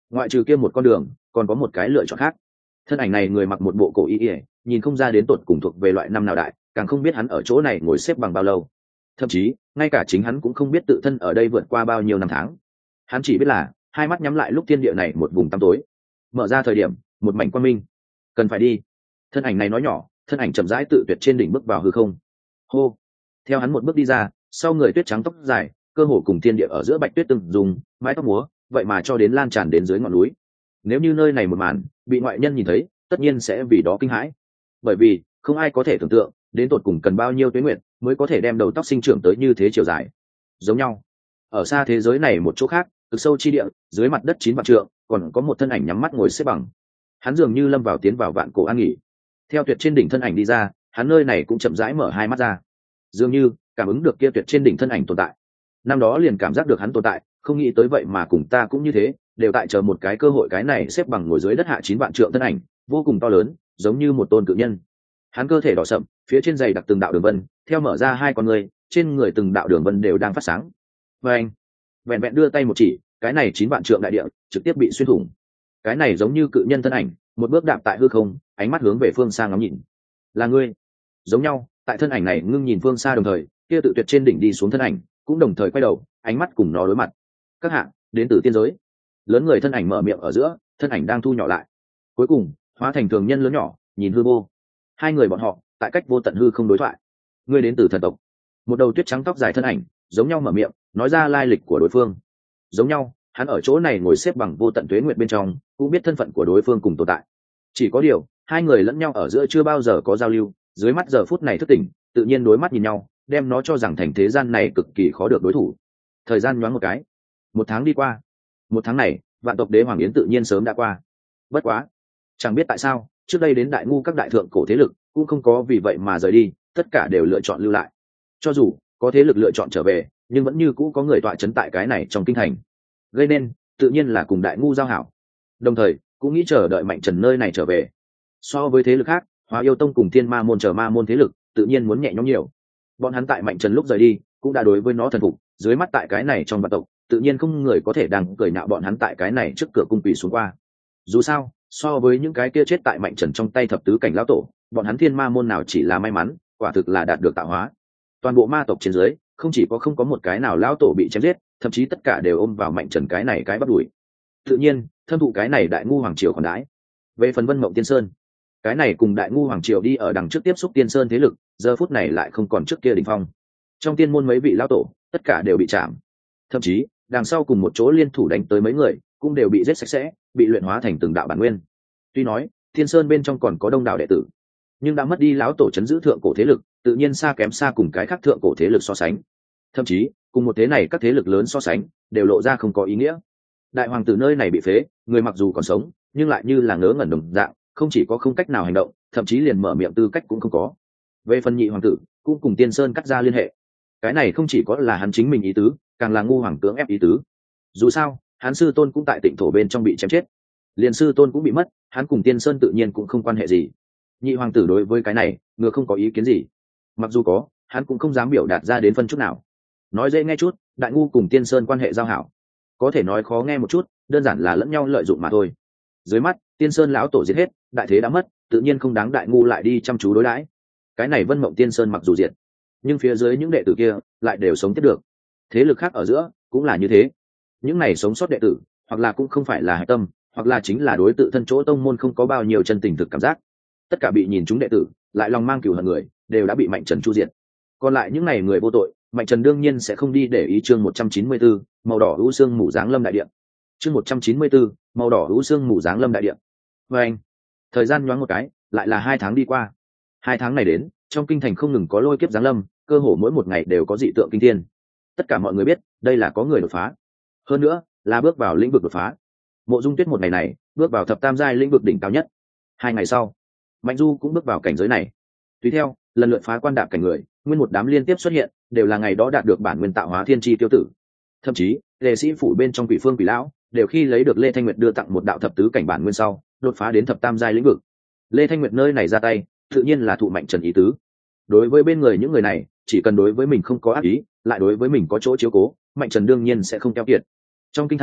ngoại trừ kia một con đường còn có một cái lựa chọn khác. Thân ảnh này người mặc một bộ cổ y ỉa, nhìn không ra đến tột cùng thuộc về loại năm nào đại, càng không biết hắn ở chỗ này ngồi xếp bằng bao lâu, thậm chí ngay cả chính hắn cũng không biết tự thân ở đây vượt qua bao nhiêu năm tháng. Hắn chỉ biết là hai mắt nhắm lại lúc thiên địa này một vùng tăm tối, mở ra thời điểm một mảnh quang minh. Cần phải đi. Thân ảnh này nói nhỏ, thân ảnh chậm rãi tự tuyệt trên đỉnh bước vào hư không. Hô. Theo hắn một bước đi ra, sau người tuyết trắng tóc dài cơ hồ cùng thiên địa ở giữa bạch tuyết từng dùng mái tóc múa, vậy mà cho đến lan tràn đến dưới ngọn núi. Nếu như nơi này một màn bị ngoại nhân nhìn thấy, tất nhiên sẽ vì đó kinh hãi, bởi vì không ai có thể tưởng tượng đến tột cùng cần bao nhiêu tuế nguyện mới có thể đem đầu tóc sinh trưởng tới như thế chiều dài. Giống nhau, ở xa thế giới này một chỗ khác, cực sâu chi địa, dưới mặt đất chín vạn trượng, còn có một thân ảnh nhắm mắt ngồi xếp bằng. Hắn dường như lâm vào tiến vào vạn cổ an nghỉ. Theo tuyệt trên đỉnh thân ảnh đi ra, hắn nơi này cũng chậm rãi mở hai mắt ra, dường như cảm ứng được kia tuyệt trên đỉnh thân ảnh tồn tại. Năm đó liền cảm giác được hắn tồn tại, không nghĩ tới vậy mà cùng ta cũng như thế, đều tại chờ một cái cơ hội. Cái này xếp bằng ngồi dưới đất hạ chín vạn trượng thân ảnh, vô cùng to lớn, giống như một tôn cự nhân. Hắn cơ thể đỏ sậm, phía trên giày đặc từng đạo đường vân, theo mở ra hai con người, trên người từng đạo đường vân đều đang phát sáng. Và anh, vẹn vẹn đưa tay một chỉ, cái này chín vạn trượng đại địa trực tiếp bị xuyên thủng. Cái này giống như cự nhân thân ảnh, một bước đạp tại hư không, ánh mắt hướng về phương xa ngắm nhìn. Là ngươi. Giống nhau, tại thân ảnh này ngưng nhìn phương xa đồng thời, kia tự tuyệt trên đỉnh đi xuống thân ảnh cũng đồng thời quay đầu, ánh mắt cùng nó đối mặt. Các hạ, đến từ tiên giới. Lớn người thân ảnh mở miệng ở giữa, thân ảnh đang thu nhỏ lại, cuối cùng hóa thành thường nhân lớn nhỏ, nhìn hư vô. Hai người bọn họ tại cách vô tận hư không đối thoại. Ngươi đến từ thần tộc. Một đầu tuyết trắng tóc dài thân ảnh giống nhau mở miệng, nói ra lai lịch của đối phương. Giống nhau, hắn ở chỗ này ngồi xếp bằng vô tận tuế nguyện bên trong, cũng biết thân phận của đối phương cùng tồn tại. Chỉ có điều, hai người lẫn nhau ở giữa chưa bao giờ có giao lưu, dưới mắt giờ phút này thức tỉnh, tự nhiên đối mắt nhìn nhau, đem nó cho rằng thành thế gian này cực kỳ khó được đối thủ. Thời gian nhoáng một cái, một tháng đi qua. Một tháng này, vạn tộc đế hoàng yến tự nhiên sớm đã qua. Bất quá, chẳng biết tại sao, trước đây đến đại ngu các đại thượng cổ thế lực cũng không có vì vậy mà rời đi, tất cả đều lựa chọn lưu lại. Cho dù có thế lực lựa chọn trở về, nhưng vẫn như cũ có người tọa chấn tại cái này trong kinh thành, gây nên tự nhiên là cùng đại ngu giao hảo, đồng thời cũng nghĩ chờ đợi mạnh trần nơi này trở về. So với thế lực khác, Hóa Yêu Tông cùng Thiên Ma môn chờ ma môn thế lực tự nhiên muốn nhẹ nhõm nhiều. Bọn hắn tại mạnh trần lúc rời đi cũng đã đối với nó thần phục, dưới mắt tại cái này trong vạn tộc tự nhiên không người có thể đang cười nạo bọn hắn tại cái này trước cửa cung quỳ xuống qua. Dù sao, so với những cái kia chết tại mạnh trần trong tay thập tứ cảnh lão tổ, bọn hắn Thiên Ma môn nào chỉ là may mắn, quả thực là đạt được tạo hóa. Toàn bộ ma tộc trên dưới không chỉ có không có một cái nào lão tổ bị chém giết, thậm chí tất cả đều ôm vào mạnh trần cái này cái bắt đuổi. Tự nhiên thâm thụ cái này đại ngu hoàng triều còn đãi. Về phần Vân Mộng Tiên Sơn, cái này cùng đại ngu hoàng triều đi ở đằng trước tiếp xúc Tiên Sơn thế lực, giờ phút này lại không còn trước kia đỉnh phong. Trong tiên môn mấy vị lão tổ tất cả đều bị chạm, thậm chí đằng sau cùng một chỗ liên thủ đánh tới mấy người cũng đều bị giết sạch sẽ, bị luyện hóa thành từng đạo bản nguyên. Tuy nói Thiên Sơn bên trong còn có đông đảo đệ tử, nhưng đã mất đi lão tổ chấn giữ thượng cổ thế lực, tự nhiên xa kém xa cùng cái khác thượng cổ thế lực so sánh. Thậm chí cùng một thế này các thế lực lớn so sánh đều lộ ra không có ý nghĩa. Đại hoàng tử nơi này bị phế, người mặc dù còn sống nhưng lại như là ngớ ngẩn đồng dạng, không chỉ có không cách nào hành động, thậm chí liền mở miệng tư cách cũng không có. Về phần nhị hoàng tử cũng cùng Tiên Sơn cắt ra liên hệ, cái này không chỉ có là hắn chính mình ý tứ, càng là ngu hoàng tướng ép ý tứ. Dù sao hắn sư tôn cũng tại Tịnh thổ bên trong bị chém chết, liền sư tôn cũng bị mất, hắn cùng Tiên Sơn tự nhiên cũng không quan hệ gì. Nhị hoàng tử đối với cái này ngược không có ý kiến gì, mặc dù có, hắn cũng không dám biểu đạt ra đến phân chút nào. Nói dễ nghe chút, đại ngu cùng Tiên Sơn quan hệ giao hảo, có thể nói khó nghe một chút, đơn giản là lẫn nhau lợi dụng mà thôi. Dưới mắt Tiên Sơn lão tổ diệt hết, đại thế đã mất, tự nhiên không đáng đại ngu lại đi chăm chú đối đãi. Cái này Vân Mộng Tiên Sơn mặc dù diệt, nhưng phía dưới những đệ tử kia lại đều sống tiếp được. Thế lực khác ở giữa cũng là như thế, những này sống sót đệ tử hoặc là cũng không phải là hạch tâm, hoặc là chính là đối tự thân chỗ tông môn không có bao nhiêu chân tình thực cảm giác. Tất cả bị nhìn chúng đệ tử lại lòng mang cừu hận người đều đã bị mạnh trần chu diệt. Còn lại những này người vô tội, mạnh trần đương nhiên sẽ không đi để ý. Chương một trăm chín mươi bốn, màu đỏ u sương mù dáng lâm đại điện. Chương một trăm chín mươi bốn, màu đỏ u sương mù dáng lâm đại điện. Và anh, thời gian nhoáng một cái, lại là hai tháng đi qua. Hai tháng này đến, trong kinh thành không ngừng có lôi kiếp giáng lâm, cơ hồ mỗi một ngày đều có dị tượng kinh thiên. Tất cả mọi người biết, đây là có người đột phá. Hơn nữa, là bước vào lĩnh vực đột phá. Mộ Dung Tuyết một ngày này, bước vào thập tam giai lĩnh vực đỉnh cao nhất. Hai ngày sau, Mạnh Du cũng bước vào cảnh giới này. Tùy theo, lần lượt phá quan đạp cảnh người, nguyên một đám liên tiếp xuất hiện, đều là ngày đó đạt được bản nguyên tạo hóa thiên chi tiêu tử. Thậm chí, đệ sĩ phủ bên trong Quỷ Phương Quỷ lão, đều khi lấy được Lê Thanh Nguyệt đưa tặng một đạo thập tứ cảnh bản nguyên sau, đột phá đến thập tam giai lĩnh vực. Lê Thanh Nguyệt nơi này ra tay, tự nhiên là thụ mạnh trần ý tứ. Đối với bên người những người này, chỉ cần đối với mình không có ác ý, lại đối với mình có chỗ chiếu cố, mạnh trần đương nhiên sẽ không keo kiệt. Trong kinh thành,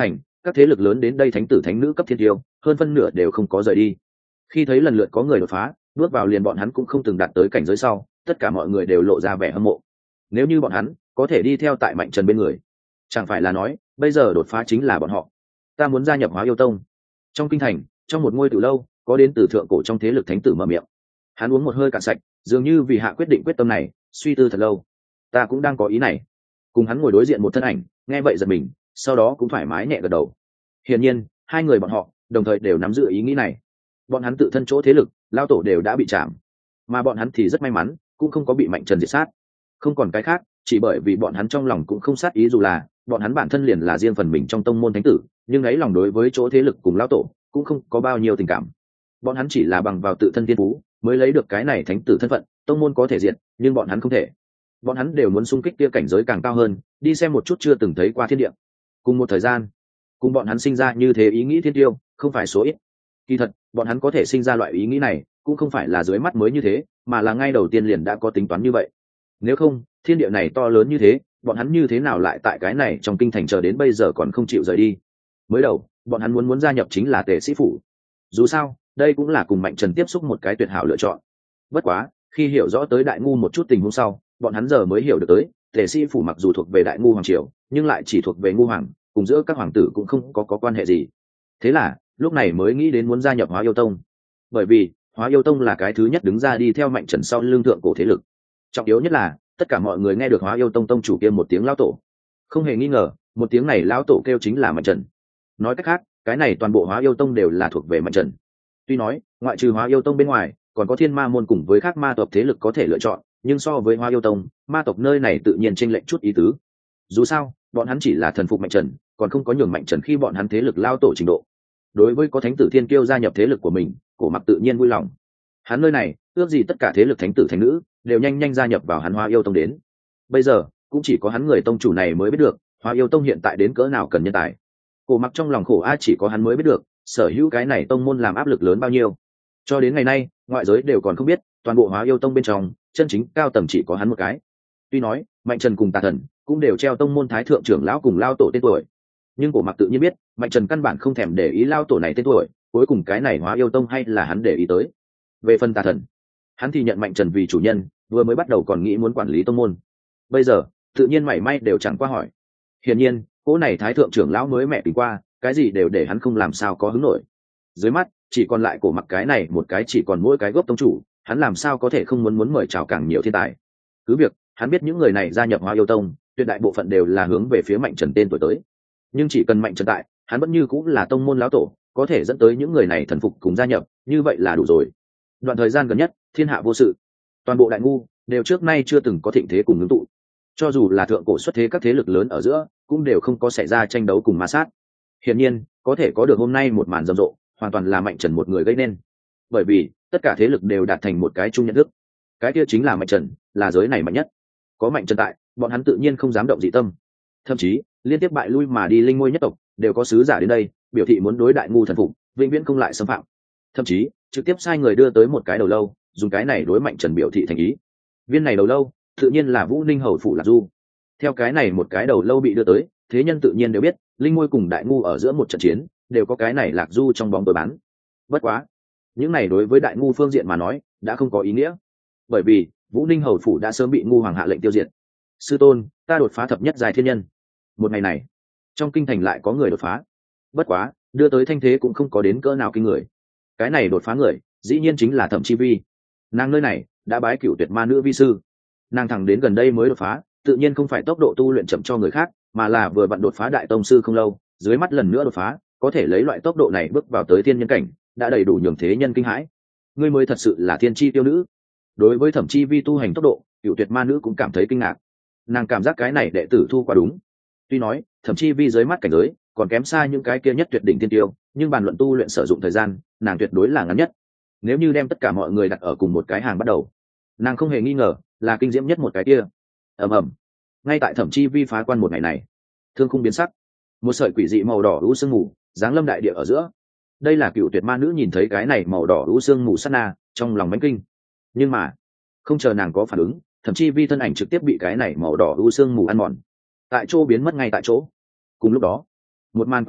các thế lực lớn đến đây thánh tử thánh nữ cấp thiên tiêu hơn phân nửa đều không có rời đi. Khi thấy lần lượt có người đột phá bước vào liền bọn hắn cũng không từng đạt tới cảnh giới sau, tất cả mọi người đều lộ ra vẻ hâm mộ. Nếu như bọn hắn có thể đi theo tại Mạnh Trần bên người, chẳng phải là nói bây giờ đột phá chính là bọn họ. Ta muốn gia nhập Hóa Yêu Tông. Trong kinh thành, trong một ngôi từ lâu, có đến từ thượng cổ trong thế lực thánh tử mở miệng. Hắn uống một hơi cạn sạch, dường như vì hạ quyết định quyết tâm này suy tư thật lâu. Ta cũng đang có ý này. Cùng hắn ngồi đối diện một thân ảnh nghe vậy giật mình, sau đó cũng thoải mái nhẹ gật đầu. Hiển nhiên hai người bọn họ đồng thời đều nắm giữ ý nghĩ này. Bọn hắn tự thân chỗ thế lực lao tổ đều đã bị chạm, mà bọn hắn thì rất may mắn cũng không có bị Mạnh Trần diệt sát. Không còn cái khác, chỉ bởi vì bọn hắn trong lòng cũng không sát ý, dù là bọn hắn bản thân liền là riêng phần mình trong tông môn thánh tử, nhưng ấy lòng đối với chỗ thế lực cùng lao tổ cũng không có bao nhiêu tình cảm. Bọn hắn chỉ là bằng vào tự thân thiên phú mới lấy được cái này thánh tử thân phận. Tông môn có thể diệt, nhưng bọn hắn không thể. Bọn hắn đều muốn xung kích kia cảnh giới càng cao hơn, đi xem một chút chưa từng thấy qua thiên địa. Cùng một thời gian, cùng bọn hắn sinh ra như thế ý nghĩ thiên tiêu không phải số ít. Kỳ thật bọn hắn có thể sinh ra loại ý nghĩ này cũng không phải là dưới mắt mới như thế, mà là ngay đầu tiên liền đã có tính toán như vậy. Nếu không, thiên địa này to lớn như thế, bọn hắn như thế nào lại tại cái này trong kinh thành chờ đến bây giờ còn không chịu rời đi. Mới đầu bọn hắn muốn muốn gia nhập chính là Tề Sĩ Phủ. Dù sao đây cũng là cùng Mạnh Trần tiếp xúc một cái tuyệt hảo lựa chọn. Bất quá khi hiểu rõ tới Đại Ngu một chút tình huống sau, bọn hắn giờ mới hiểu được tới Tề Sĩ Phủ mặc dù thuộc về Đại Ngu hoàng triều, nhưng lại chỉ thuộc về Ngu hoàng, cùng giữa các hoàng tử cũng không có, có quan hệ gì. Thế là lúc này mới nghĩ đến muốn gia nhập Hóa Yêu Tông. Bởi vì Hóa Yêu Tông là cái thứ nhất đứng ra đi theo Mạnh Trần sau lưng thượng cổ thế lực. Trọng yếu nhất là tất cả mọi người nghe được Hóa Yêu Tông tông chủ kia một tiếng lão tổ, không hề nghi ngờ một tiếng này lão tổ kêu chính là Mạnh Trần. Nói cách khác, cái này toàn bộ Hóa Yêu Tông đều là thuộc về Mạnh Trần. Tuy nói ngoại trừ Hóa Yêu Tông bên ngoài còn có Thiên Ma môn cùng với các ma tộc thế lực có thể lựa chọn, nhưng so với Hóa Yêu Tông, ma tộc nơi này tự nhiên chênh lệch chút ý tứ. Dù sao bọn hắn chỉ là thần phục Mạnh Trần, còn không có nhường Mạnh Trần khi bọn hắn thế lực lao tổ trình độ. Đối với có thánh tử thiên kiêu gia nhập thế lực của mình, Cổ Mặc tự nhiên vui lòng. Hắn nơi này ước gì tất cả thế lực thánh tử thánh nữ đều nhanh nhanh gia nhập vào hắn Hóa Yêu Tông đến. Bây giờ cũng chỉ có hắn người tông chủ này mới biết được Hóa Yêu Tông hiện tại đến cỡ nào cần nhân tài. Cổ Mặc trong lòng khổ a, chỉ có hắn mới biết được sở hữu cái này tông môn làm áp lực lớn bao nhiêu. Cho đến ngày nay ngoại giới đều còn không biết toàn bộ Hóa Yêu Tông bên trong chân chính cao tầng chỉ có hắn một cái. Tuy nói Mạnh Trần cùng Tà Thần cũng đều treo tông môn thái thượng trưởng lão cùng lao tổ tên tuổi, nhưng Cổ Mặc tự nhiên biết Mạnh Trần căn bản không thèm để ý lao tổ này tên tuổi, cuối cùng cái này Hóa Yêu Tông hay là hắn để ý tới. Về phần Tà Thần, hắn thì nhận Mạnh Trần vì chủ nhân, vừa mới bắt đầu còn nghĩ muốn quản lý tông môn, bây giờ tự nhiên mảy may đều chẳng qua hỏi. Hiển nhiên cỗ này thái thượng trưởng lão mới mẹ tình qua, cái gì đều để hắn không làm sao có hứng nổi. Dưới mắt chỉ còn lại Cổ Mặc cái này một cái chỉ còn mỗi cái gốc tông chủ, hắn làm sao có thể không muốn muốn mời chào càng nhiều thiên tài. Cứ việc hắn biết những người này gia nhập Hóa Yêu Tông tuyệt đại bộ phận đều là hướng về phía Mạnh Trần tên tuổi tới, nhưng chỉ cần Mạnh Trần tại, hắn vẫn như cũng là tông môn lão tổ, có thể dẫn tới những người này thần phục cùng gia nhập, như vậy là đủ rồi. Đoạn thời gian gần nhất thiên hạ vô sự, toàn bộ Đại Ngu đều trước nay chưa từng có thịnh thế cùng ngưng tụ. Cho dù là thượng cổ xuất thế các thế lực lớn ở giữa cũng đều không có xảy ra tranh đấu cùng ma sát. Hiển nhiên có thể có được hôm nay một màn rầm rộ hoàn toàn là Mạnh Trần một người gây nên, bởi vì tất cả thế lực đều đạt thành một cái chung nhận thức, cái kia chính là Mạnh Trần là giới này mạnh nhất. Có Mạnh Trần tại, bọn hắn tự nhiên không dám động dị tâm. Thậm chí liên tiếp bại lui mà đi linh ngôi nhất tộc đều có sứ giả đến đây biểu thị muốn đối Đại Ngu thần phục, vĩnh viễn không lại xâm phạm. Thậm chí trực tiếp sai người đưa tới một cái đầu lâu, dùng cái này đối Mạnh Trần biểu thị thành ý. Viên này đầu lâu tự nhiên là Vũ Ninh hầu phủ Lạc Du. Theo cái này một cái đầu lâu bị đưa tới, thế nhân tự nhiên đều biết linh ngôi cùng Đại Ngu ở giữa một trận chiến đều có cái này Lạc Du trong bóng tối bán. Bất quá những này đối với Đại Ngu phương diện mà nói đã không có ý nghĩa, bởi vì Vũ Ninh hầu phủ đã sớm bị Ngu hoàng hạ lệnh tiêu diệt. Sư tôn, ta đột phá thập nhất giai thiên nhân. Một ngày này trong kinh thành lại có người đột phá, bất quá đưa tới thanh thế cũng không có đến cỡ nào kinh người. Cái này đột phá người dĩ nhiên chính là Thẩm Chi Vi. Nàng nơi này đã bái cửu tuyệt ma nữ vi sư, nàng thẳng đến gần đây mới đột phá, tự nhiên không phải tốc độ tu luyện chậm cho người khác, mà là vừa vặn đột phá đại tông sư không lâu, dưới mắt lần nữa đột phá, có thể lấy loại tốc độ này bước vào tới thiên nhân cảnh, đã đầy đủ nhường thế nhân kinh hãi. Ngươi mới thật sự là thiên chi tiêu nữ. Đối với Thẩm Chi Vi tu hành tốc độ, cửu tuyệt ma nữ cũng cảm thấy kinh ngạc. Nàng cảm giác cái này đệ tử thu quá đúng. Tuy nói Thẩm Chi Vi dưới mắt cảnh giới còn kém xa những cái kia nhất tuyệt đỉnh tiên tiêu, nhưng bàn luận tu luyện sử dụng thời gian, nàng tuyệt đối là ngắn nhất. Nếu như đem tất cả mọi người đặt ở cùng một cái hàng bắt đầu, nàng không hề nghi ngờ là kinh diễm nhất một cái kia. Ầm ầm. Ngay tại Thẩm Chi Vi phá quan một ngày này, thương khung biến sắc, một sợi quỷ dị màu đỏ u sương mù giáng lâm đại địa ở giữa. Đây là cựu tuyệt ma nữ nhìn thấy cái này màu đỏ u sương mù sát na, trong lòng mãnh kinh. Nhưng mà không chờ nàng có phản ứng, Thẩm Chi Vi thân ảnh trực tiếp bị cái này màu đỏ u sương mù ăn mòn, tại chỗ biến mất ngay tại chỗ. Cùng lúc đó, một màn quỷ dị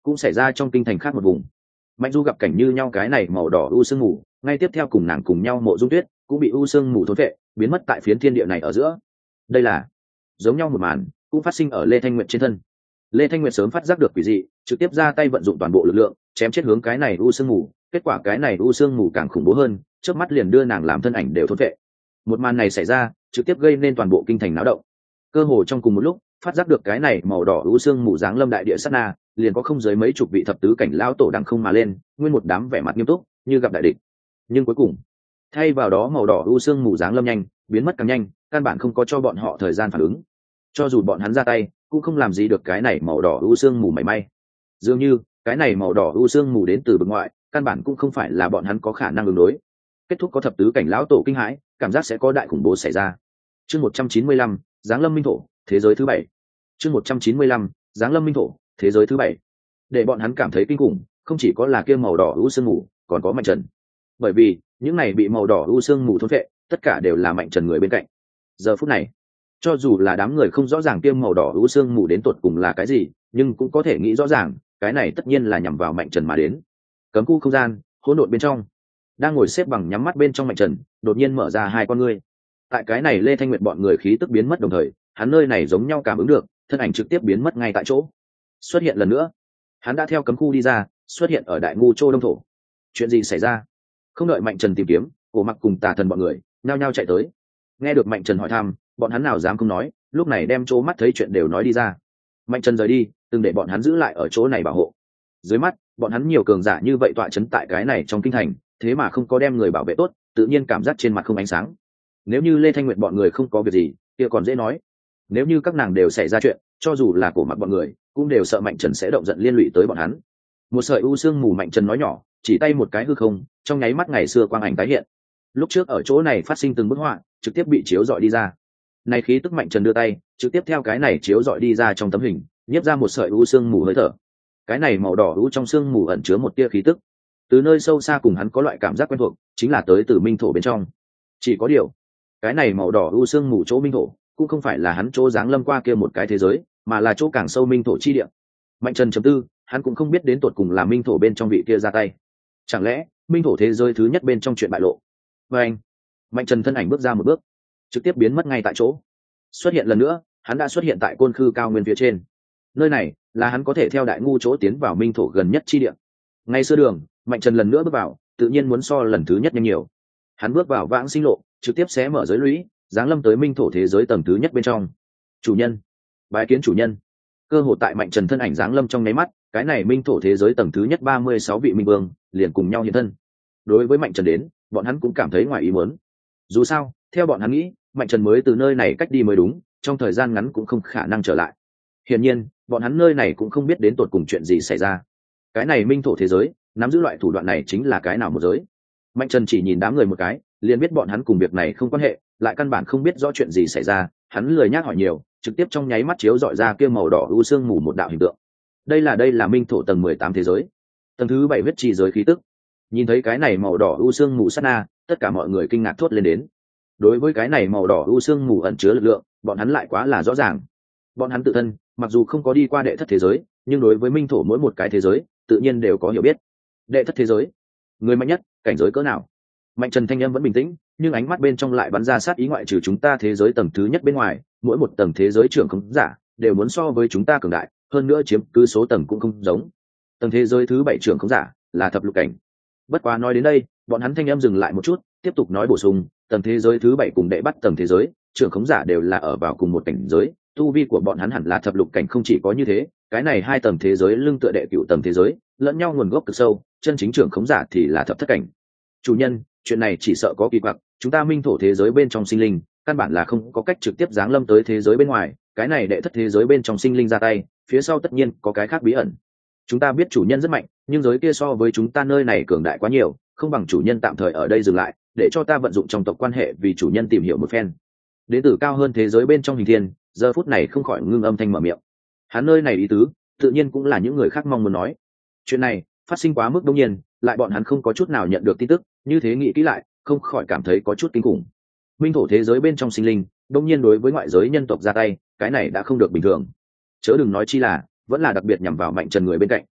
cũng xảy ra trong kinh thành khác một vùng. Mạnh Du gặp cảnh như nhau cái này màu đỏ u sương mù, ngay tiếp theo cùng nàng cùng nhau Mộ Dung Tuyết cũng bị u sương mù thôn vệ, biến mất tại phiến thiên địa này ở giữa. Đây là giống nhau một màn cũng phát sinh ở Lê Thanh Nguyệt trên thân. Lê Thanh Nguyệt sớm phát giác được quỷ dị, trực tiếp ra tay vận dụng toàn bộ lực lượng, chém chết hướng cái này u sương mù, kết quả cái này u sương mù càng khủng bố hơn, chớp mắt liền đưa nàng làm thân ảnh đều thôn vệ. Một màn này xảy ra, trực tiếp gây nên toàn bộ kinh thành náo động. Cơ hồ trong cùng một lúc, phát giác được cái này màu đỏ u sương mù dáng lâm đại địa sát na, liền có không dưới mấy chục vị thập tứ cảnh lão tổ đằng không mà lên, nguyên một đám vẻ mặt nghiêm túc, như gặp đại địch. Nhưng cuối cùng, thay vào đó màu đỏ u sương mù dáng lâm nhanh, biến mất càng nhanh, căn bản không có cho bọn họ thời gian phản ứng. Cho dù bọn hắn ra tay, cũng không làm gì được cái này màu đỏ u sương mù mảy may. Dường như cái này màu đỏ u sương mù đến từ bên ngoài, căn bản cũng không phải là bọn hắn có khả năng ứng đối. Kết thúc có thập tứ cảnh lão tổ kinh hãi, cảm giác sẽ có đại khủng bố xảy ra. Chương một trăm chín mươi lăm, giáng lâm minh thổ, thế giới thứ bảy. Chương một trăm chín mươi lăm, giáng lâm minh thổ, thế giới thứ bảy. Để bọn hắn cảm thấy kinh khủng, không chỉ có là kia màu đỏ u sương mù, còn có Mạnh Trần. Bởi vì, những này bị màu đỏ u sương mù thôn phệ, tất cả đều là Mạnh Trần người bên cạnh. Giờ phút này, cho dù là đám người không rõ ràng kia màu đỏ u sương mù đến tột cùng là cái gì, nhưng cũng có thể nghĩ rõ ràng, cái này tất nhiên là nhằm vào Mạnh Trần mà đến. Cấm khu không gian, hỗn độn bên trong, đang ngồi xếp bằng nhắm mắt bên trong Mạnh Trần, đột nhiên mở ra hai con ngươi. Tại cái này Lê Thanh Nguyệt bọn người khí tức biến mất đồng thời, hắn nơi này giống nhau cảm ứng được, thân ảnh trực tiếp biến mất ngay tại chỗ. Xuất hiện lần nữa, hắn đã theo cấm khu đi ra, xuất hiện ở Đại Ngu Châu Đông thổ. Chuyện gì xảy ra? Không đợi Mạnh Trần tìm kiếm, Cổ Mặc cùng Tà Thần bọn người nhao nhao chạy tới. Nghe được Mạnh Trần hỏi thăm, bọn hắn nào dám không nói, lúc này đem chỗ mắt thấy chuyện đều nói đi ra. Mạnh Trần rời đi, từng để bọn hắn giữ lại ở chỗ này bảo hộ. Dưới mắt, bọn hắn nhiều cường giả như vậy tọa chấn tại cái này trong kinh thành, thế mà không có đem người bảo vệ tốt, tự nhiên cảm giác trên mặt không ánh sáng. Nếu như Lê Thanh Nguyệt bọn người không có việc gì, kia còn dễ nói. Nếu như các nàng đều xảy ra chuyện, cho dù là Cổ Mặc bọn người, cũng đều sợ Mạnh Trần sẽ động giận liên lụy tới bọn hắn. Một sợi u sương mù Mạnh Trần nói nhỏ, chỉ tay một cái hư không, trong nháy mắt ngày xưa quang ảnh tái hiện. Lúc trước ở chỗ này phát sinh từng bức họa, trực tiếp bị chiếu dọi đi ra. Này khí tức Mạnh Trần đưa tay, trực tiếp theo cái này chiếu dọi đi ra trong tấm hình, nhiếp ra một sợi u sương mù hơi thở. Cái này màu đỏ u trong sương mù ẩn chứa một tia khí tức. Từ nơi sâu xa cùng hắn có loại cảm giác quen thuộc, chính là tới từ minh thổ bên trong. Chỉ có điều, cái này màu đỏ u sương mù chỗ minh thổ, cũng không phải là hắn chỗ giáng lâm qua kia một cái thế giới, mà là chỗ càng sâu minh thổ chi địa. Mạnh Trần chấm tư, hắn cũng không biết đến tột cùng là minh thổ bên trong vị kia ra tay. Chẳng lẽ minh thổ thế giới thứ nhất bên trong chuyện bại lộ? Và anh, Mạnh Trần thân ảnh bước ra một bước, trực tiếp biến mất ngay tại chỗ. Xuất hiện lần nữa, hắn đã xuất hiện tại Côn Khư cao nguyên phía trên. Nơi này là hắn có thể theo Đại Ngu chỗ tiến vào minh thổ gần nhất chi địa. Ngay xưa đường, Mạnh Trần lần nữa bước vào, tự nhiên muốn so lần thứ nhất nhanh nhiều. Hắn bước vào vãng sinh lộ, trực tiếp xé mở giới lũy, giáng lâm tới minh thổ thế giới tầng thứ nhất bên trong. Chủ nhân, bái kiến chủ nhân. Cơ hội tại Mạnh Trần thân ảnh giáng lâm trong nháy mắt, cái này minh thổ thế giới tầng thứ nhất ba mươi sáu vị minh vương liền cùng nhau hiện thân. Đối với Mạnh Trần đến, bọn hắn cũng cảm thấy ngoài ý muốn. Dù sao, theo bọn hắn nghĩ, Mạnh Trần mới từ nơi này cách đi mới đúng, trong thời gian ngắn cũng không khả năng trở lại. Hiển nhiên, bọn hắn nơi này cũng không biết đến tột cùng chuyện gì xảy ra. Cái này minh thổ thế giới, nắm giữ loại thủ đoạn này chính là cái nào một giới. Mạnh Trần chỉ nhìn đám người một cái, liền biết bọn hắn cùng việc này không quan hệ, lại căn bản không biết rõ chuyện gì xảy ra, hắn lười nhác hỏi nhiều, trực tiếp trong nháy mắt chiếu dọi ra kia màu đỏ u sương mù một đạo hình tượng. Đây là đây là minh thổ tầng mười tám thế giới, tầng thứ bảy huyết trì giới khí tức. Nhìn thấy cái này màu đỏ u sương mù sát na, tất cả mọi người kinh ngạc thốt lên đến. Đối với cái này màu đỏ u sương mù ẩn chứa lực lượng, bọn hắn lại quá là rõ ràng. Bọn hắn tự thân, mặc dù không có đi qua đệ thất thế giới, nhưng đối với minh thổ mỗi một cái thế giới, tự nhiên đều có hiểu biết. Đệ thất thế giới, người mạnh nhất, cảnh giới cỡ nào? Mạnh Trần thanh âm vẫn bình tĩnh, nhưng ánh mắt bên trong lại bắn ra sát ý, ngoại trừ chúng ta thế giới tầng thứ nhất bên ngoài, mỗi một tầng thế giới trưởng khống giả đều muốn so với chúng ta cường đại, hơn nữa chiếm cứ số tầng cũng không giống. Tầng thế giới thứ bảy trưởng khống giả là thập lục cảnh. Bất quá nói đến đây, bọn hắn thanh âm dừng lại một chút, tiếp tục nói bổ sung, tầng thế giới thứ bảy cùng đệ bắt tầng thế giới, trưởng khống giả đều là ở vào cùng một cảnh giới, tu vi của bọn hắn hẳn là thập lục cảnh. Không chỉ có như thế, cái này hai tầng thế giới lưng tựa đệ cửu tầng thế giới, lẫn nhau nguồn gốc cực sâu, chân chính trưởng khống giả thì là thập thất cảnh. Chủ nhân, chuyện này chỉ sợ có kỳ quặc, chúng ta minh thổ thế giới bên trong sinh linh, căn bản là không có cách trực tiếp giáng lâm tới thế giới bên ngoài, cái này đệ thất thế giới bên trong sinh linh ra tay, phía sau tất nhiên có cái khác bí ẩn. Chúng ta biết chủ nhân rất mạnh, nhưng giới kia so với chúng ta nơi này cường đại quá nhiều, không bằng chủ nhân tạm thời ở đây dừng lại, để cho ta vận dụng trong tộc quan hệ vì chủ nhân tìm hiểu một phen. Đến từ cao hơn thế giới bên trong hình thiên, giờ phút này không khỏi ngưng âm thanh mở miệng. Hắn nơi này ý tứ, tự nhiên cũng là những người khác mong muốn nói. Chuyện này phát sinh quá mức đột nhiên, lại bọn hắn không có chút nào nhận được tin tức, như thế nghĩ kỹ lại, không khỏi cảm thấy có chút kinh khủng. Minh thổ thế giới bên trong sinh linh, đột nhiên đối với ngoại giới nhân tộc ra tay, cái này đã không được bình thường. Chớ đừng nói chi là, vẫn là đặc biệt nhằm vào Mạnh Trần người bên cạnh.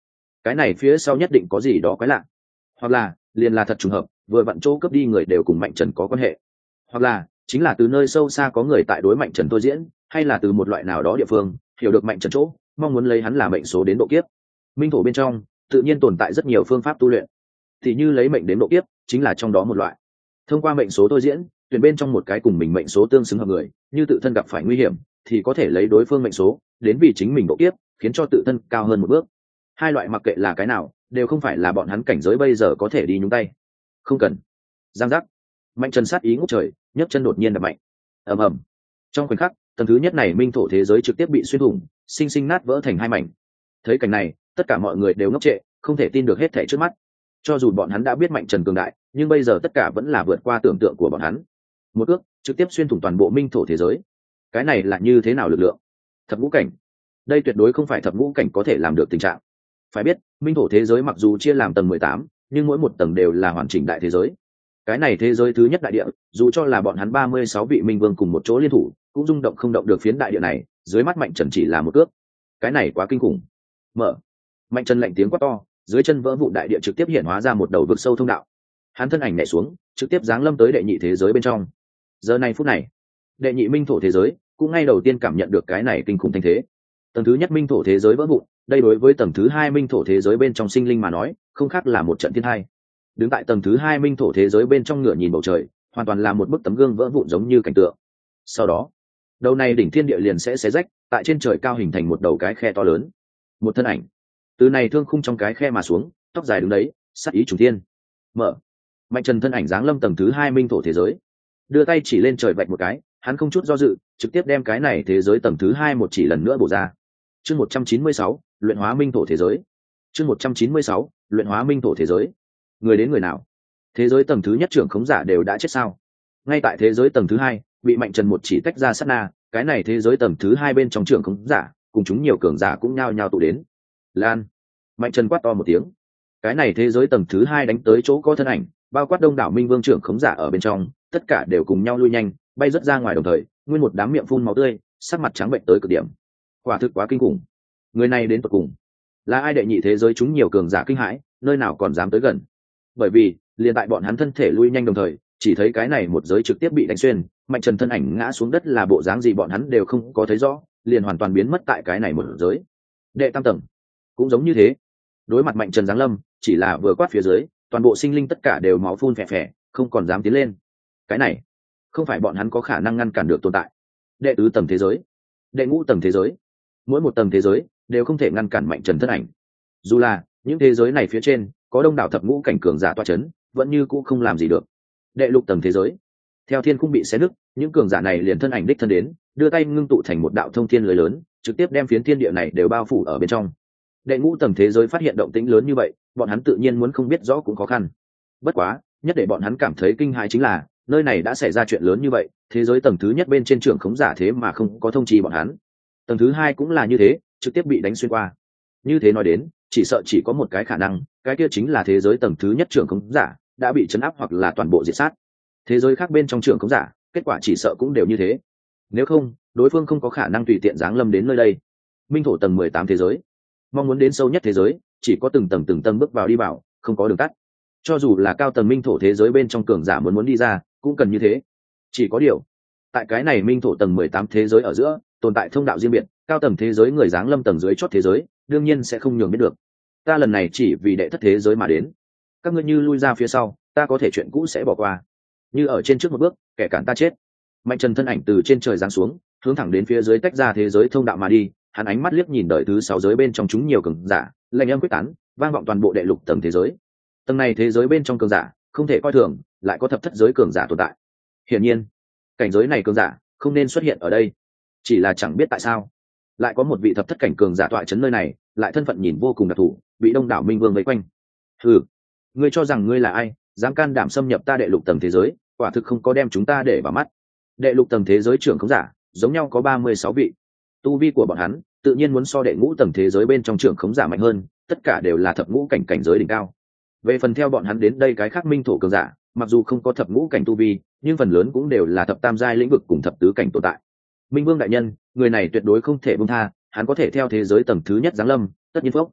cái này phía sau nhất định có gì đó quái lạ, hoặc là liền là thật trùng hợp vừa vặn chỗ cướp đi người đều cùng Mạnh Trần có quan hệ, hoặc là chính là từ nơi sâu xa có người tại đối Mạnh Trần thôi diễn, hay là từ một loại nào đó địa phương hiểu được Mạnh Trần chỗ, mong muốn lấy hắn làm mệnh số đến độ kiếp. Minh thổ bên trong tự nhiên tồn tại rất nhiều phương pháp tu luyện, thì như lấy mệnh đến độ kiếp chính là trong đó một loại. Thông qua mệnh số thôi diễn, tuyển bên trong một cái cùng mình mệnh số tương xứng hợp người, như tự thân gặp phải nguy hiểm thì có thể lấy đối phương mệnh số đến vì chính mình độ kiếp, khiến cho tự thân cao hơn một bước. Hai loại mặc kệ là cái nào đều không phải là bọn hắn cảnh giới bây giờ có thể đi nhúng tay. Không cần. Giang giác. Mạnh Trần sát ý ngút trời, nhấc chân đột nhiên đập mạnh. Ầm ầm. Trong khoảnh khắc, tầng thứ nhất này minh thổ thế giới trực tiếp bị xuyên thủng, sinh sinh nát vỡ thành hai mảnh. Thấy cảnh này, tất cả mọi người đều ngốc trệ, không thể tin được hết thảy trước mắt. Cho dù bọn hắn đã biết Mạnh Trần cường đại, nhưng bây giờ tất cả vẫn là vượt qua tưởng tượng của bọn hắn. Một ước trực tiếp xuyên thủng toàn bộ minh thổ thế giới. Cái này là như thế nào lực lượng? Thập ngũ cảnh. Đây tuyệt đối không phải thập ngũ cảnh có thể làm được tình trạng. Phải biết, minh thổ thế giới mặc dù chia làm tầng mười tám, nhưng mỗi một tầng đều là hoàn chỉnh đại thế giới. Cái này thế giới thứ nhất đại địa, dù cho là bọn hắn ba mươi sáu vị minh vương cùng một chỗ liên thủ, cũng rung động không động được phiến đại địa này, dưới mắt Mạnh Trần chỉ là một cước. Cái này quá kinh khủng. Mở. Mạnh Trần lạnh tiếng quát to, dưới chân vỡ vụn đại địa trực tiếp hiện hóa ra một đầu vực sâu thông đạo. Hắn thân ảnh nhảy xuống, trực tiếp giáng lâm tới đệ nhị thế giới bên trong. Giờ này phút này, đệ nhị minh thổ thế giới cũng ngay đầu tiên cảm nhận được cái này kinh khủng thanh thế. Tầng thứ nhất minh thổ thế giới vỡ vụn, đây đối với tầng thứ hai minh thổ thế giới bên trong sinh linh mà nói, không khác là một trận thiên hai. Đứng tại tầng thứ hai minh thổ thế giới bên trong ngựa nhìn bầu trời, hoàn toàn là một bức tấm gương vỡ vụn giống như cảnh tượng. Sau đó, đầu này đỉnh thiên địa liền sẽ xé rách, tại trên trời cao hình thành một đầu cái khe to lớn. Một thân ảnh từ này thương khung trong cái khe mà xuống, tóc dài đứng đấy, sát ý trùng thiên. Mở. Mạnh Trần thân ảnh giáng lâm tầng thứ hai minh thổ thế giới, đưa tay chỉ lên trời vạch một cái, hắn không chút do dự, trực tiếp đem cái này thế giới tầng thứ hai một chỉ lần nữa bổ ra. Chương một trăm chín mươi sáu, luyện hóa minh thổ thế giới. Chương một trăm chín mươi sáu, luyện hóa minh thổ thế giới. Người đến người nào? Thế giới tầng thứ nhất trưởng khống giả đều đã chết sao? Ngay tại thế giới tầng thứ hai, bị Mạnh Trần một chỉ tách ra sát na, cái này thế giới tầng thứ hai bên trong trưởng khống giả, cùng chúng nhiều cường giả cũng nhao nhao tụ đến. Lan. Mạnh Trần quát to một tiếng. Cái này thế giới tầng thứ hai đánh tới chỗ có thân ảnh, bao quát đông đảo minh vương trưởng khống giả ở bên trong, tất cả đều cùng nhau lui nhanh, bay rất ra ngoài đồng thời, nguyên một đám miệng phun máu tươi, sắc mặt trắng bệnh tới cực điểm. Quả thực quá kinh khủng. Người này đến tận cùng là ai? Đệ nhị thế giới chúng nhiều cường giả kinh hãi, nơi nào còn dám tới gần. Bởi vì liền tại bọn hắn thân thể lui nhanh đồng thời, chỉ thấy cái này một giới trực tiếp bị đánh xuyên, Mạnh Trần thân ảnh ngã xuống đất là bộ dáng gì bọn hắn đều không có thấy rõ, liền hoàn toàn biến mất tại cái này một giới. Đệ tam tầng cũng giống như thế, đối mặt Mạnh Trần giáng lâm, chỉ là vừa quát phía dưới, toàn bộ sinh linh tất cả đều máu phun phè phè, không còn dám tiến lên. Cái này không phải bọn hắn có khả năng ngăn cản được tồn tại. Đệ tứ tầng thế giới, đệ ngũ tầng thế giới, mỗi một tầng thế giới đều không thể ngăn cản Mạnh Trần thân ảnh. Dù là những thế giới này phía trên có đông đảo thập ngũ cảnh cường giả toa chấn, vẫn như cũ không làm gì được. Đệ lục tầng thế giới, theo thiên khung bị xé nứt, những cường giả này liền thân ảnh đích thân đến, đưa tay ngưng tụ thành một đạo thông thiên lưới lớn, trực tiếp đem phiến thiên địa này đều bao phủ ở bên trong. Đệ ngũ tầng thế giới phát hiện động tĩnh lớn như vậy, bọn hắn tự nhiên muốn không biết rõ cũng khó khăn. Bất quá, nhất để bọn hắn cảm thấy kinh hãi chính là, nơi này đã xảy ra chuyện lớn như vậy, thế giới tầng thứ nhất bên trên trưởng khống giả thế mà không có thông trì bọn hắn. Tầng thứ hai cũng là như thế, trực tiếp bị đánh xuyên qua. Như thế nói đến, chỉ sợ chỉ có một cái khả năng, cái kia chính là thế giới tầng thứ nhất trưởng khống giả đã bị chấn áp hoặc là toàn bộ diệt sát. Thế giới khác bên trong trưởng khống giả, kết quả chỉ sợ cũng đều như thế. Nếu không, đối phương không có khả năng tùy tiện giáng lâm đến nơi đây. Minh thổ tầng mười tám thế giới, mong muốn đến sâu nhất thế giới, chỉ có từng tầng từng tầng bước vào đi vào, không có đường tắt. Cho dù là cao tầng minh thổ thế giới bên trong cường giả muốn muốn đi ra, cũng cần như thế. Chỉ có điều, tại cái này minh thổ tầng mười tám thế giới ở giữa, tồn tại thông đạo riêng biệt, cao tầng thế giới người giáng lâm tầng dưới chót thế giới, đương nhiên sẽ không nhường biết được. Ta lần này chỉ vì đệ thất thế giới mà đến, các ngươi như lui ra phía sau, ta có thể chuyện cũ sẽ bỏ qua. Như ở trên trước một bước, kẻ cản ta chết. Mạnh Trần thân ảnh từ trên trời giáng xuống, hướng thẳng đến phía dưới tách ra thế giới thông đạo mà đi. Hắn ánh mắt liếc nhìn đợi thứ sáu giới bên trong chúng nhiều cường giả, lệnh âm quyết tán, vang vọng toàn bộ đệ lục tầng thế giới. Tầng này thế giới bên trong cường giả, không thể coi thường, lại có thập thất giới cường giả tồn tại. Hiển nhiên, cảnh giới này cường giả không nên xuất hiện ở đây. Chỉ là chẳng biết tại sao, lại có một vị thập thất cảnh cường giả tọa chấn nơi này, lại thân phận nhìn vô cùng đặc thù, bị đông đảo minh vương vây quanh. Hừ, ngươi cho rằng ngươi là ai, dám can đảm xâm nhập ta đệ lục tầng thế giới, quả thực không có đem chúng ta để vào mắt. Đệ lục tầng thế giới trưởng khống giả, giống nhau có ba mươi sáu vị. Tu vi của bọn hắn, tự nhiên muốn so đệ ngũ tầng thế giới bên trong trưởng khống giả mạnh hơn, tất cả đều là thập ngũ cảnh cảnh giới đỉnh cao. Về phần theo bọn hắn đến đây cái khác minh thổ cường giả, mặc dù không có thập ngũ cảnh tu vi, nhưng phần lớn cũng đều là thập tam giai lĩnh vực cùng thập tứ cảnh tồn tại. Minh Vương đại nhân, người này tuyệt đối không thể buông tha, hắn có thể theo thế giới tầng thứ nhất giáng lâm, tất nhiên phốc.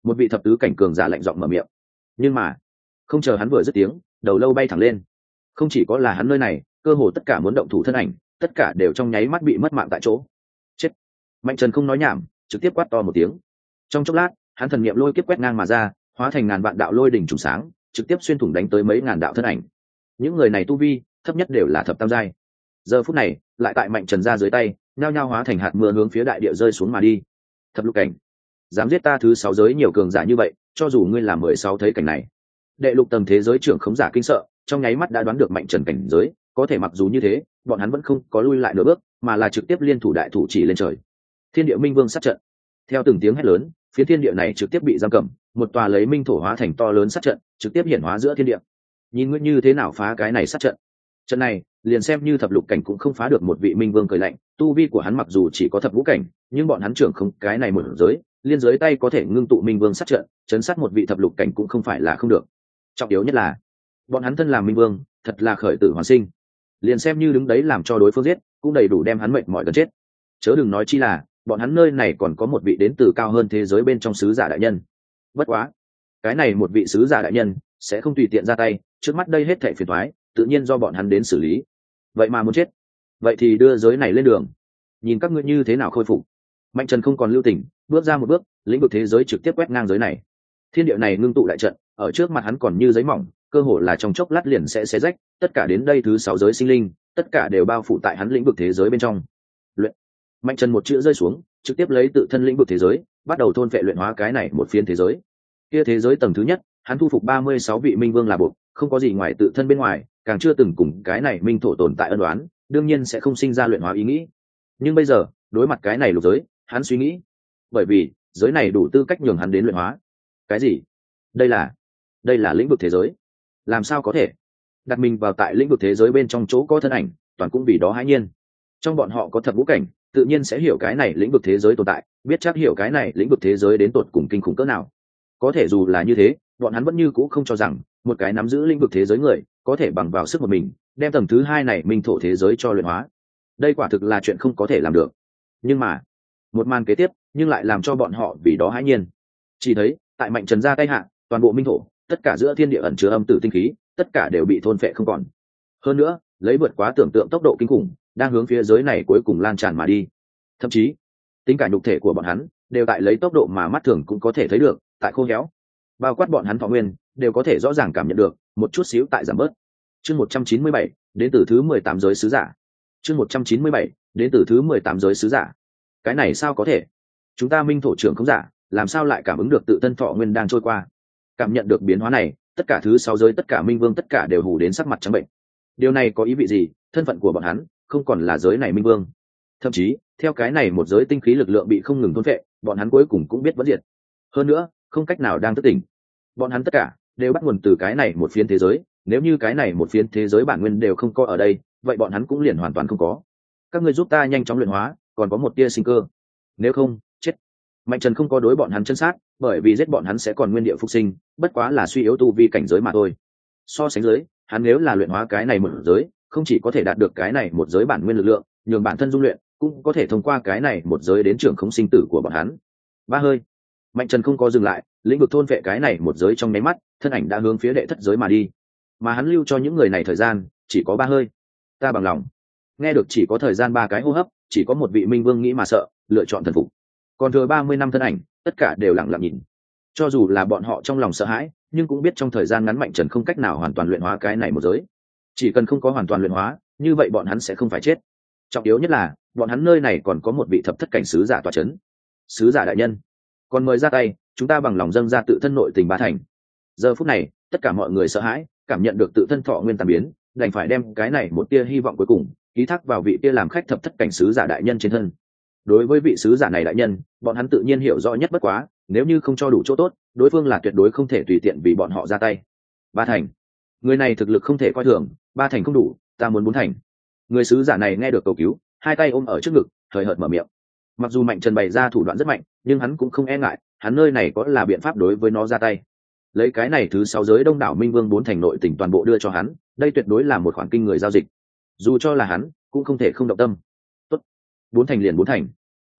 một vị thập tứ cảnh cường giả lạnh giọng mở miệng. Nhưng mà không chờ hắn vừa dứt tiếng, đầu lâu bay thẳng lên. Không chỉ có là hắn nơi này, cơ hồ tất cả muốn động thủ thân ảnh, tất cả đều trong nháy mắt bị mất mạng tại chỗ. Chết! Mạnh Trần không nói nhảm, trực tiếp quát to một tiếng. Trong chốc lát, hắn thần niệm lôi kiếp quét ngang mà ra, hóa thành ngàn vạn đạo lôi đỉnh trùng sáng, trực tiếp xuyên thủng đánh tới mấy ngàn đạo thân ảnh. Những người này tu vi thấp nhất đều là thập tam giai. Giờ phút này, lại tại Mạnh Trần ra dưới tay, nhao nhao hóa thành hạt mưa hướng phía đại địa rơi xuống mà đi. Thập lục cảnh, dám giết ta thứ sáu giới nhiều cường giả như vậy, cho dù ngươi là mười sáu thấy cảnh này. Đệ lục tầng thế giới trưởng khống giả kinh sợ, trong nháy mắt đã đoán được Mạnh Trần cảnh giới, có thể mặc dù như thế, bọn hắn vẫn không có lui lại nửa bước, mà là trực tiếp liên thủ đại thủ chỉ lên trời. Thiên địa minh vương sát trận. Theo từng tiếng hét lớn, phía thiên địa này trực tiếp bị giam cầm, một tòa lấy minh thổ hóa thành to lớn sát trận, trực tiếp hiển hóa giữa thiên địa. Nhìn ngươi như thế nào phá cái này sát trận. Trận này, liền xem như thập lục cảnh cũng không phá được, một vị minh vương cười lạnh, tu vi của hắn mặc dù chỉ có thập ngũ cảnh, nhưng bọn hắn trưởng không cái này một giới, liên giới tay có thể ngưng tụ minh vương sát trận, chấn sát một vị thập lục cảnh cũng không phải là không được. Trọng yếu nhất là, bọn hắn thân làm minh vương, thật là khởi tử hoàn sinh. Liền xem như đứng đấy làm cho đối phương giết, cũng đầy đủ đem hắn mệt mỏi gần chết. Chớ đừng nói chi là, bọn hắn nơi này còn có một vị đến từ cao hơn thế giới bên trong sứ giả đại nhân. Bất quá, cái này một vị sứ giả đại nhân sẽ không tùy tiện ra tay, trước mắt đây hết thảy phiền toái, tự nhiên do bọn hắn đến xử lý. Vậy mà muốn chết, vậy thì đưa giới này lên đường, nhìn các ngươi như thế nào khôi phục. Mạnh Trần không còn lưu tình, bước ra một bước, lĩnh vực thế giới trực tiếp quét ngang giới này. Thiên địa này ngưng tụ đại trận, ở trước mặt hắn còn như giấy mỏng, cơ hồ là trong chốc lát liền sẽ xé rách, tất cả đến đây thứ sáu giới sinh linh, tất cả đều bao phủ tại hắn lĩnh vực thế giới bên trong. Luyện. Mạnh Trần một chữ rơi xuống, trực tiếp lấy tự thân lĩnh vực thế giới, bắt đầu thôn phệ luyện hóa cái này một phiến thế giới. Kia thế giới tầng thứ nhất, hắn thu phục ba mươi sáu vị minh vương là buộc, không có gì ngoài tự thân bên ngoài, càng chưa từng cùng cái này minh thổ tồn tại ân oán, đương nhiên sẽ không sinh ra luyện hóa ý nghĩ. Nhưng bây giờ, đối mặt cái này lục giới, hắn suy nghĩ, bởi vì giới này đủ tư cách nhường hắn đến luyện hóa. Cái gì? Đây là, đây là lĩnh vực thế giới. Làm sao có thể? Đặt mình vào tại lĩnh vực thế giới bên trong chỗ có thân ảnh, toàn cũng vì đó hãi nhiên. Trong bọn họ có thập ngũ cảnh, tự nhiên sẽ hiểu cái này lĩnh vực thế giới tồn tại, biết chắc hiểu cái này lĩnh vực thế giới đến tột cùng kinh khủng cỡ nào. Có thể dù là như thế, bọn hắn vẫn như cũ không cho rằng một cái nắm giữ lĩnh vực thế giới người có thể bằng vào sức một mình đem tầng thứ hai này minh thổ thế giới cho luyện hóa. Đây quả thực là chuyện không có thể làm được. Nhưng mà một màn kế tiếp nhưng lại làm cho bọn họ vì đó hãi nhiên. Chỉ thấy tại Mạnh Trần ra tay hạ, toàn bộ minh thổ, tất cả giữa thiên địa ẩn chứa âm tử tinh khí, tất cả đều bị thôn phệ không còn. Hơn nữa, lấy vượt quá tưởng tượng tốc độ kinh khủng, đang hướng phía giới này cuối cùng lan tràn mà đi. Thậm chí, tính cả nhục thể của bọn hắn đều tại lấy tốc độ mà mắt thường cũng có thể thấy được, tại khô héo. Bao quát bọn hắn thọ nguyên, đều có thể rõ ràng cảm nhận được một chút xíu tại giảm bớt. Chương một trăm chín mươi bảy, đến từ thứ mười tám giới sứ giả. Chương một trăm chín mươi bảy, đến từ thứ mười tám giới sứ giả. Cái này sao có thể? Chúng ta minh thổ trưởng không giả, làm sao lại cảm ứng được tự thân thọ nguyên đang trôi qua? Cảm nhận được biến hóa này, tất cả thứ sáu giới, tất cả minh vương, tất cả đều hù đến sắc mặt trắng bệnh. Điều này có ý vị gì? Thân phận của bọn hắn không còn là giới này minh vương. Thậm chí, theo cái này một giới tinh khí lực lượng bị không ngừng thôn phệ, bọn hắn cuối cùng cũng biết vẫn diệt. Hơn nữa, không cách nào đang thức tỉnh. Bọn hắn tất cả đều bắt nguồn từ cái này một phiến thế giới, nếu như cái này một phiến thế giới bản nguyên đều không có ở đây, vậy bọn hắn cũng liền hoàn toàn không có. Các ngươi giúp ta nhanh chóng luyện hóa, còn có một tia sinh cơ. Nếu không, chết. Mạnh Trần không có đối bọn hắn chân sát, bởi vì giết bọn hắn sẽ còn nguyên địa phục sinh, bất quá là suy yếu tu vi cảnh giới mà thôi. So sánh dưới, hắn nếu là luyện hóa cái này một giới, không chỉ có thể đạt được cái này một giới bản nguyên lực lượng, nhường bản thân dung luyện, cũng có thể thông qua cái này một giới đến trưởng không sinh tử của bọn hắn. Ba hơi. Mạnh Trần không có dừng lại, lĩnh vực thôn vệ cái này một giới trong nháy mắt, thân ảnh đã hướng phía đệ thất giới mà đi. Mà hắn lưu cho những người này thời gian chỉ có ba hơi. Ta bằng lòng. Nghe được chỉ có thời gian ba cái hô hấp, chỉ có một vị minh vương nghĩ mà sợ, lựa chọn thần phục. Còn thừa ba mươi năm thân ảnh, tất cả đều lặng lặng nhìn. Cho dù là bọn họ trong lòng sợ hãi, nhưng cũng biết trong thời gian ngắn Mạnh Trần không cách nào hoàn toàn luyện hóa cái này một giới. Chỉ cần không có hoàn toàn luyện hóa, như vậy bọn hắn sẽ không phải chết. Trọng yếu nhất là, bọn hắn nơi này còn có một vị thập thất cảnh sứ giả tọa chấn. Sứ giả đại nhân, còn mời ra tay, chúng ta bằng lòng dâng ra tự thân nội tình ba thành. Giờ phút này, tất cả mọi người sợ hãi, cảm nhận được tự thân thọ nguyên tàn biến, đành phải đem cái này một tia hy vọng cuối cùng ký thác vào vị tia làm khách thập thất cảnh sứ giả đại nhân trên thân. Đối với vị sứ giả này đại nhân, bọn hắn tự nhiên hiểu rõ nhất bất quá, nếu như không cho đủ chỗ tốt, đối phương là tuyệt đối không thể tùy tiện vì bọn họ ra tay. Ba thành, người này thực lực không thể coi thường, ba thành không đủ, ta muốn bốn thành. Người sứ giả này nghe được cầu cứu, hai tay ôm ở trước ngực, hời hợt mở miệng. Mặc dù Mạnh Trần bày ra thủ đoạn rất mạnh, nhưng hắn cũng không e ngại, hắn nơi này có là biện pháp đối với nó ra tay. Lấy cái này thứ sáu giới đông đảo minh vương bốn thành nội tỉnh toàn bộ đưa cho hắn, đây tuyệt đối là một khoản kinh người giao dịch. Dù cho là hắn, cũng không thể không động tâm. Tốt, bốn thành liền bốn thành.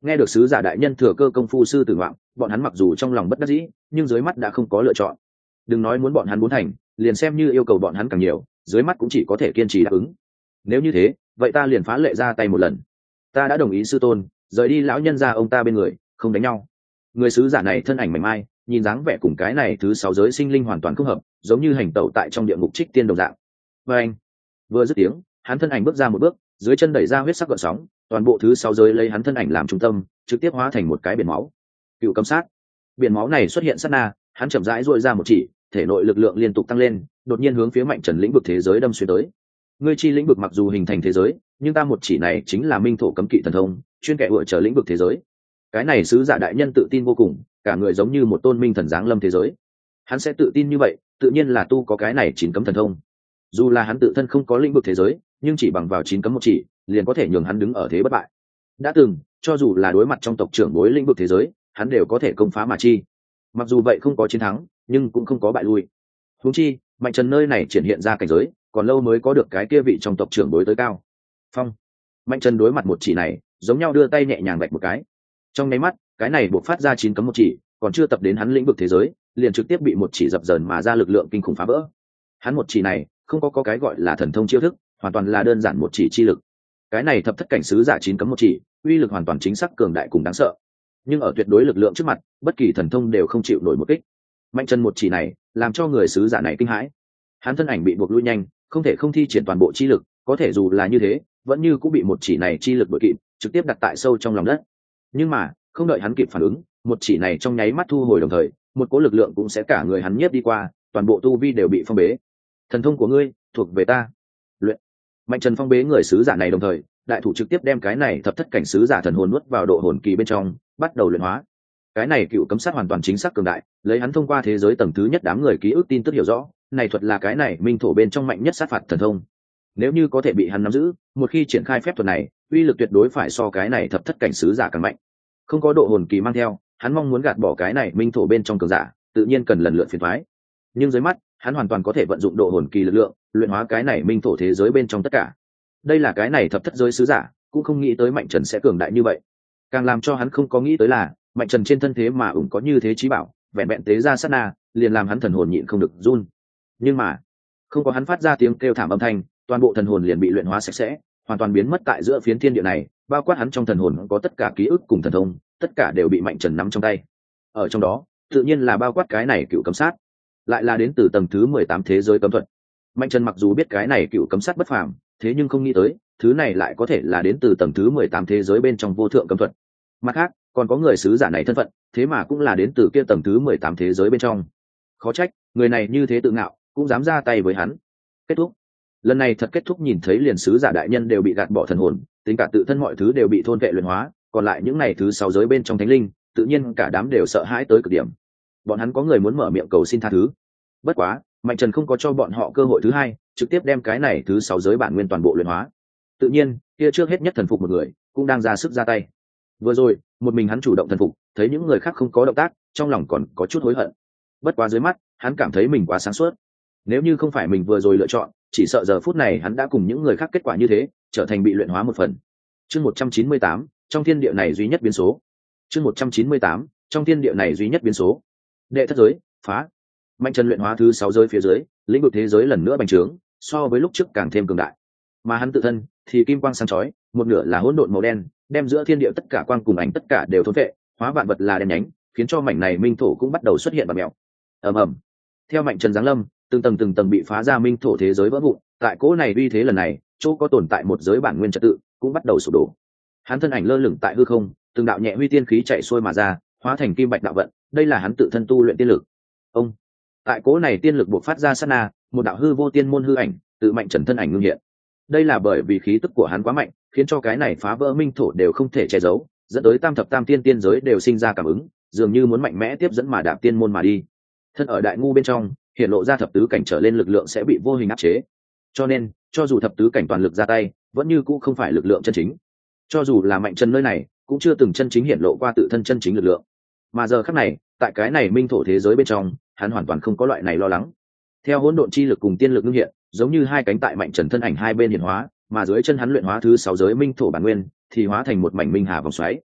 Nghe được sứ giả đại nhân thừa cơ công phu sư tử ngoạm, bọn hắn mặc dù trong lòng bất đắc dĩ nhưng dưới mắt đã không có lựa chọn. Đừng nói muốn bọn hắn muốn thành, liền xem như yêu cầu bọn hắn càng nhiều, dưới mắt cũng chỉ có thể kiên trì đáp ứng. Nếu như thế, vậy ta liền phá lệ ra tay một lần. Ta đã đồng ý sư tôn, rời đi lão nhân ra ông ta bên người, không đánh nhau. Người sứ giả này thân ảnh mảnh mai, nhìn dáng vẻ cùng cái này thứ sáu giới sinh linh hoàn toàn không hợp, giống như hành tẩu tại trong địa ngục trích tiên đồng dạng. Và anh vừa dứt tiếng, hắn thân ảnh bước ra một bước, dưới chân đẩy ra huyết sắc gợn sóng, toàn bộ thứ sáu giới lấy hắn thân ảnh làm trung tâm, trực tiếp hóa thành một cái biển máu. Cựu cấm sát. Biển máu này xuất hiện sát na, hắn chậm rãi duỗi ra một chỉ, thể nội lực lượng liên tục tăng lên, đột nhiên hướng phía Mạnh Trần lĩnh vực thế giới đâm xuyên tới. Ngươi chi lĩnh vực mặc dù hình thành thế giới, nhưng ta một chỉ này chính là minh thổ cấm kỵ thần thông, chuyên kẻ vựa trở lĩnh vực thế giới. Cái này sứ giả đại nhân tự tin vô cùng, cả người giống như một tôn minh thần giáng lâm thế giới. Hắn sẽ tự tin như vậy, tự nhiên là tu có cái này chín cấm thần thông. Dù là hắn tự thân không có lĩnh vực thế giới, nhưng chỉ bằng vào chín cấm một chỉ, liền có thể nhường hắn đứng ở thế bất bại. Đã từng, cho dù là đối mặt trong tộc trưởng bối lĩnh vực thế giới, hắn đều có thể công phá mà chi. Mặc dù vậy không có chiến thắng, nhưng cũng không có bại lui. Huống chi, Mạnh Trần nơi này triển hiện ra cảnh giới, còn lâu mới có được cái kia vị trong tộc trưởng bối tới cao. Phong. Mạnh Trần đối mặt một chỉ này, giống nhau đưa tay nhẹ nhàng vạch một cái. Trong nháy mắt, cái này buộc phát ra chín cấm một chỉ, còn chưa tập đến hắn lĩnh vực thế giới, liền trực tiếp bị một chỉ dập dờn mà ra lực lượng kinh khủng phá vỡ. Hắn một chỉ này, không có có cái gọi là thần thông chiêu thức, hoàn toàn là đơn giản một chỉ chi lực. Cái này thập thất cảnh sứ giả chín cấm một chỉ, uy lực hoàn toàn chính xác cường đại cùng đáng sợ. Nhưng ở tuyệt đối lực lượng trước mặt, bất kỳ thần thông đều không chịu nổi một kích. Mạnh Trần một chỉ này, làm cho người sứ giả này kinh hãi. Hắn thân ảnh bị buộc lui nhanh, không thể không thi triển toàn bộ chi lực, có thể dù là như thế, vẫn như cũng bị một chỉ này chi lực đuổi kịp, trực tiếp đặt tại sâu trong lòng đất. Nhưng mà, không đợi hắn kịp phản ứng, một chỉ này trong nháy mắt thu hồi đồng thời, một cỗ lực lượng cũng sẽ cả người hắn nhiếp đi qua, toàn bộ tu vi đều bị phong bế. Thần thông của ngươi, thuộc về ta. Luyện. Mạnh Trần phong bế người sứ giả này đồng thời, đại thủ trực tiếp đem cái này thập thất cảnh sứ giả thần hồn nuốt vào độ hồn kỳ bên trong, bắt đầu luyện hóa. Cái này cựu cấm sát hoàn toàn chính xác cường đại, lấy hắn thông qua thế giới tầng thứ nhất đám người ký ức tin tức hiểu rõ, này thuật là cái này minh thổ bên trong mạnh nhất sát phạt thần thông. Nếu như có thể bị hắn nắm giữ, một khi triển khai phép thuật này, uy lực tuyệt đối phải so cái này thập thất cảnh sứ giả càng mạnh. Không có độ hồn kỳ mang theo, hắn mong muốn gạt bỏ cái này minh thổ bên trong cường giả, tự nhiên cần lần lượt phiền toái. Nhưng dưới mắt, hắn hoàn toàn có thể vận dụng độ hồn kỳ lực lượng, luyện hóa cái này minh thổ thế giới bên trong tất cả. Đây là cái này thập thất giới sứ giả, cũng không nghĩ tới Mạnh Trần sẽ cường đại như vậy. Càng làm cho hắn không có nghĩ tới là, Mạnh Trần trên thân thế mà ủng có như thế trí bảo, vẹn vẹn tế ra sát na, liền làm hắn thần hồn nhịn không được run. Nhưng mà, không có hắn phát ra tiếng kêu thảm âm thanh, toàn bộ thần hồn liền bị luyện hóa sạch sẽ, hoàn toàn biến mất tại giữa phiến thiên địa này, bao quát hắn trong thần hồn có tất cả ký ức cùng thần thông, tất cả đều bị Mạnh Trần nắm trong tay. Ở trong đó, tự nhiên là bao quát cái này cựu cấm sát, lại là đến từ tầng thứ mười tám thế giới cấm thuật. Mạnh Trần mặc dù biết cái này cựu cấm sát bất phàm, thế nhưng không nghĩ tới, thứ này lại có thể là đến từ tầng thứ mười tám thế giới bên trong vô thượng cấm thuật. Mặt khác, còn có người sứ giả này thân phận, thế mà cũng là đến từ kia tầng thứ mười tám thế giới bên trong. Khó trách, người này như thế tự ngạo, cũng dám ra tay với hắn. Kết thúc. Lần này thật kết thúc, nhìn thấy liền sứ giả đại nhân đều bị gạt bỏ thần hồn, tính cả tự thân mọi thứ đều bị thôn vệ luyện hóa, còn lại những này thứ sáu giới bên trong thánh linh, tự nhiên cả đám đều sợ hãi tới cực điểm. Bọn hắn có người muốn mở miệng cầu xin tha thứ. Bất quá, Mạnh Trần không có cho bọn họ cơ hội thứ hai, trực tiếp đem cái này thứ sáu giới bản nguyên toàn bộ luyện hóa. Tự nhiên, kia trước hết nhất thần phục một người, cũng đang ra sức ra tay. Vừa rồi, một mình hắn chủ động thần phục, thấy những người khác không có động tác, trong lòng còn có chút hối hận. Bất quá dưới mắt, hắn cảm thấy mình quá sáng suốt. Nếu như không phải mình vừa rồi lựa chọn, chỉ sợ giờ phút này hắn đã cùng những người khác kết quả như thế, trở thành bị luyện hóa một phần. Chương một trăm chín mươi tám, trong thiên địa này duy nhất biến số. Chương một trăm chín mươi tám, trong thiên địa này duy nhất biến số. Đệ thất giới, phá. Mạnh Trần luyện hóa thứ sáu giới phía dưới, lĩnh vực thế giới lần nữa bành trướng, so với lúc trước càng thêm cường đại. Mà hắn tự thân thì kim quang sáng chói, một nửa là hỗn độn màu đen, đem giữa thiên địa tất cả quang cùng ảnh tất cả đều thôn vệ, hóa vạn vật là đen nhánh, khiến cho mảnh này minh thổ cũng bắt đầu xuất hiện bạt mèo. Ầm ầm. Theo Mạnh Trần giáng lâm, từng tầng từng tầng bị phá ra minh thổ thế giới vỡ vụn, tại cỗ này uy thế lần này, chỗ có tồn tại một giới bản nguyên trật tự, cũng bắt đầu sụp đổ. Hắn thân ảnh lơ lửng tại hư không, từng đạo nhẹ huy tiên khí chạy xuôi mà ra, hóa thành kim bạch đạo vận, đây là hắn tự thân tu luyện tiên lực. Ông. Tại cỗ này tiên lực bộc phát ra sát na, một đạo hư vô tiên môn hư ảnh, tự Mạnh Trần thân ảnh ngưng hiện. Đây là bởi vì khí tức của hắn quá mạnh, khiến cho cái này phá vỡ minh thổ đều không thể che giấu, dẫn tới tam thập tam tiên tiên giới đều sinh ra cảm ứng, dường như muốn mạnh mẽ tiếp dẫn mà đạp tiên môn mà đi. Thân ở đại ngu bên trong, hiện lộ ra thập tứ cảnh trở lên lực lượng sẽ bị vô hình áp chế. Cho nên, cho dù thập tứ cảnh toàn lực ra tay, vẫn như cũ không phải lực lượng chân chính. Cho dù là Mạnh Trần nơi này, cũng chưa từng chân chính hiện lộ qua tự thân chân chính lực lượng. Mà giờ khắc này, tại cái này minh thổ thế giới bên trong, hắn hoàn toàn không có loại này lo lắng. Theo hỗn độn chi lực cùng tiên lực ngưng hiện, giống như hai cánh tại Mạnh Trần thân ảnh hai bên hiện hóa, mà dưới chân hắn luyện hóa thứ sáu giới minh thổ bản nguyên, thì hóa thành một mảnh minh hà vòng xoáy.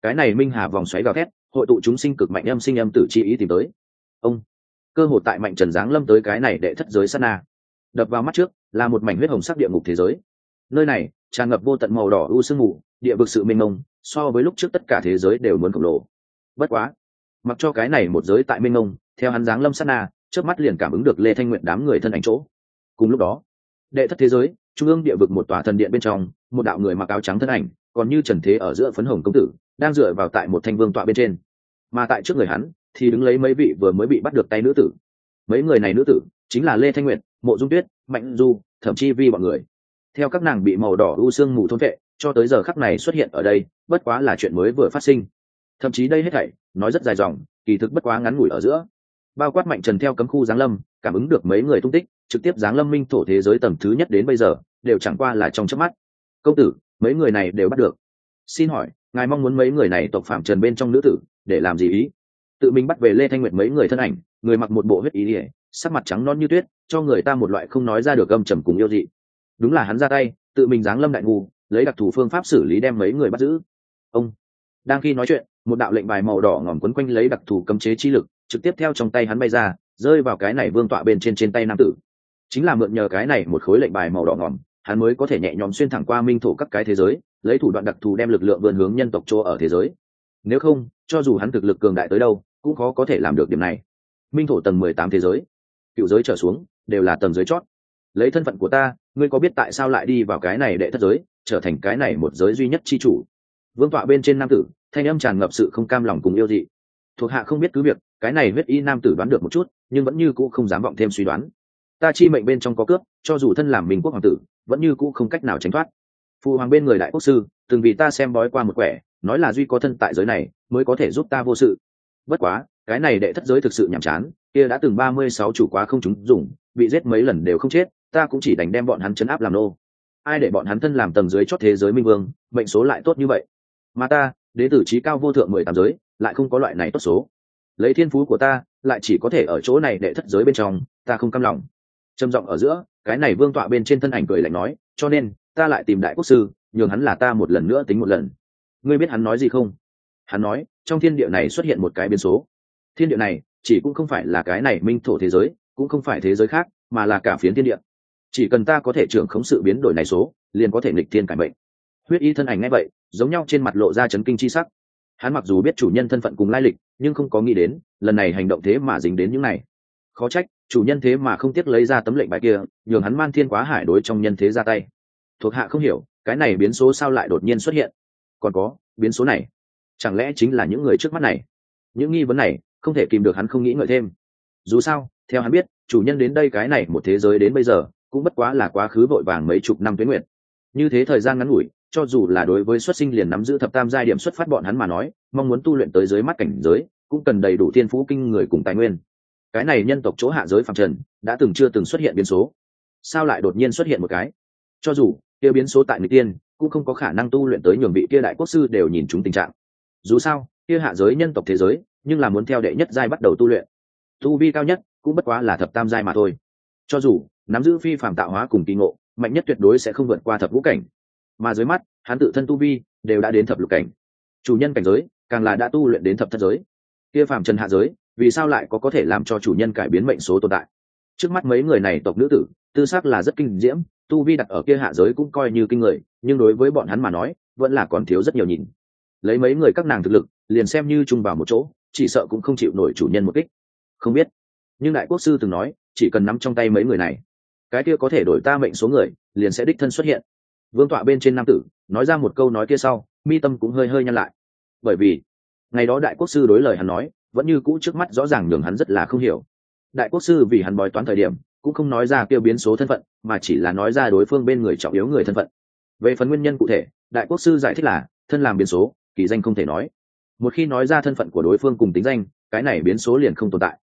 cái này minh hà vòng xoáy gào thét, hội tụ chúng sinh cực mạnh âm sinh âm tử chi ý tìm tới. Ông cơ hội tại mạnh trần giáng lâm tới cái này đệ thất giới sát na, đập vào mắt trước là một mảnh huyết hồng sắc địa ngục thế giới. Nơi này tràn ngập vô tận màu đỏ u sương mù, địa vực sự mênh mông, so với lúc trước tất cả thế giới đều muốn khổng lồ. Bất quá, mặc cho cái này một giới tại mênh mông, theo hắn giáng lâm sát na, trước mắt liền cảm ứng được Lê Thanh Nguyện đám người thân ảnh chỗ. Cùng lúc đó, đệ thất thế giới, trung ương địa vực một tòa thần điện bên trong, một đạo người mặc áo trắng thân ảnh, còn như trần thế ở giữa phấn hồng công tử, đang dựa vào tại một thanh vương tọa bên trên. Mà tại trước người hắn thì đứng lấy mấy vị vừa mới bị bắt được tay nữ tử. Mấy người này nữ tử chính là Lê Thanh Nguyệt, Mộ Dung Tuyết, Mạnh Du, thậm chí Vi bọn người. Theo các nàng bị màu đỏ u sương mù thôn vệ, cho tới giờ khắc này xuất hiện ở đây, bất quá là chuyện mới vừa phát sinh. Thậm chí đây hết thảy nói rất dài dòng, kỳ thực bất quá ngắn ngủi ở giữa. Bao quát Mạnh Trần theo cấm khu giáng lâm, cảm ứng được mấy người tung tích, trực tiếp giáng lâm minh thổ thế giới tầng thứ nhất đến bây giờ, đều chẳng qua là trong chớp mắt. Công tử, mấy người này đều bắt được. Xin hỏi, ngài mong muốn mấy người này tộc phạm trần bên trong nữ tử, để làm gì ý? Tự mình bắt về Lê Thanh Nguyệt mấy người thân ảnh, người mặc một bộ huyết ý ỉa, sắc mặt trắng non như tuyết, cho người ta một loại không nói ra được âm trầm cùng yêu dị. Đúng là hắn ra tay, tự mình giáng lâm đại ngu, lấy đặc thù phương pháp xử lý đem mấy người bắt giữ. Ông đang khi nói chuyện, một đạo lệnh bài màu đỏ ngòm quấn quanh lấy đặc thù cấm chế chi lực, trực tiếp theo trong tay hắn bay ra, rơi vào cái này vương tọa bên trên trên tay nam tử. Chính là mượn nhờ cái này một khối lệnh bài màu đỏ ngòm, hắn mới có thể nhẹ nhõm xuyên thẳng qua minh thổ các cái thế giới, lấy thủ đoạn đặc thù đem lực lượng vươn hướng nhân tộc chỗ ở thế giới. Nếu không, cho dù hắn thực lực cường đại tới đâu, cũng khó có thể làm được điểm này. Minh thổ tầng mười tám thế giới, cựu giới trở xuống đều là tầng dưới chót. Lấy thân phận của ta, ngươi có biết tại sao lại đi vào cái này đệ thất giới, trở thành cái này một giới duy nhất chi chủ? Vương tọa bên trên nam tử, thanh âm tràn ngập sự không cam lòng cùng yêu dị. Thuộc hạ không biết cứ việc, cái này huyết y nam tử đoán được một chút, nhưng vẫn như cũ không dám vọng thêm suy đoán. Ta chi mệnh bên trong có cướp, cho dù thân làm minh quốc hoàng tử, vẫn như cũ không cách nào tránh thoát. Phụ hoàng bên người đại quốc sư, từng vì ta xem bói qua một quẻ, nói là duy có thân tại giới này mới có thể giúp ta vô sự. Bất quá, cái này đệ thất giới thực sự nhàm chán, kia đã từng ba mươi sáu chủ quá không chúng dùng, bị giết mấy lần đều không chết, ta cũng chỉ đành đem bọn hắn trấn áp làm nô. Ai để bọn hắn thân làm tầng dưới chót thế giới minh vương, mệnh số lại tốt như vậy. Mà ta, đến từ trí cao vô thượng mười tám giới, lại không có loại này tốt số. Lấy thiên phú của ta, lại chỉ có thể ở chỗ này đệ thất giới bên trong, ta không cam lòng. Trầm giọng ở giữa, cái này vương tọa bên trên thân ảnh cười lạnh nói, cho nên ta lại tìm đại quốc sư, nhường hắn là ta một lần nữa tính một lần. Ngươi biết hắn nói gì không? Hắn nói, trong thiên địa này xuất hiện một cái biến số. Thiên địa này chỉ cũng không phải là cái này minh thổ thế giới, cũng không phải thế giới khác, mà là cả phiến thiên địa. Chỉ cần ta có thể trưởng khống sự biến đổi này số, liền có thể nghịch thiên cải mệnh. Huyết y thân ảnh ngay vậy, giống nhau trên mặt lộ ra chấn kinh chi sắc. Hắn mặc dù biết chủ nhân thân phận cùng lai lịch, nhưng không có nghĩ đến lần này hành động thế mà dính đến những này. Khó trách chủ nhân thế mà không tiếc lấy ra tấm lệnh bài kia, nhường hắn man thiên quá hải đối trong nhân thế ra tay. Thuộc hạ không hiểu, cái này biến số sao lại đột nhiên xuất hiện? Còn có, biến số này, chẳng lẽ chính là những người trước mắt này? Những nghi vấn này không thể kìm được hắn không nghĩ ngợi thêm. Dù sao, theo hắn biết, chủ nhân đến đây cái này một thế giới đến bây giờ, cũng bất quá là quá khứ vội vàng mấy chục năm tuế nguyệt. Như thế thời gian ngắn ngủi, cho dù là đối với xuất sinh liền nắm giữ thập tam giai điểm xuất phát bọn hắn mà nói, mong muốn tu luyện tới dưới mắt cảnh giới, cũng cần đầy đủ thiên phú kinh người cùng tài nguyên. Cái này nhân tộc chỗ hạ giới phàm trần, đã từng chưa từng xuất hiện biến số, sao lại đột nhiên xuất hiện một cái? Cho dù kia biến số tại người tiên, cũng không có khả năng tu luyện tới nhường vị kia đại quốc sư đều nhìn chúng tình trạng. Dù sao, kia hạ giới nhân tộc thế giới, nhưng là muốn theo đệ nhất giai bắt đầu tu luyện, tu vi cao nhất cũng bất quá là thập tam giai mà thôi. Cho dù nắm giữ phi phàm tạo hóa cùng kỳ ngộ, mạnh nhất tuyệt đối sẽ không vượt qua thập ngũ cảnh. Mà dưới mắt, hắn tự thân tu vi đều đã đến thập lục cảnh. Chủ nhân cảnh giới càng là đã tu luyện đến thập thất giới. Kia phàm trần hạ giới, vì sao lại có có thể làm cho chủ nhân cải biến mệnh số tồn tại? Trước mắt mấy người này tộc nữ tử, tư sắc là rất kinh diễm, tu vi đặt ở kia hạ giới cũng coi như kinh người, nhưng đối với bọn hắn mà nói, vẫn là còn thiếu rất nhiều nhìn. Lấy mấy người các nàng thực lực, liền xem như chung vào một chỗ, chỉ sợ cũng không chịu nổi chủ nhân một kích. Không biết, nhưng đại quốc sư từng nói, chỉ cần nắm trong tay mấy người này, cái kia có thể đổi ta mệnh số người, liền sẽ đích thân xuất hiện. Vương tọa bên trên nam tử nói ra một câu nói kia sau, mi tâm cũng hơi hơi nhăn lại. Bởi vì ngày đó đại quốc sư đối lời hắn nói, vẫn như cũ trước mắt rõ ràng nhường hắn rất là không hiểu. Đại quốc sư vì hắn bói toán thời điểm, cũng không nói ra kêu biến số thân phận, mà chỉ là nói ra đối phương bên người trọng yếu người thân phận. Về phần nguyên nhân cụ thể, đại quốc sư giải thích là thân làm biến số, kỳ danh không thể nói. Một khi nói ra thân phận của đối phương cùng tính danh, cái này biến số liền không tồn tại.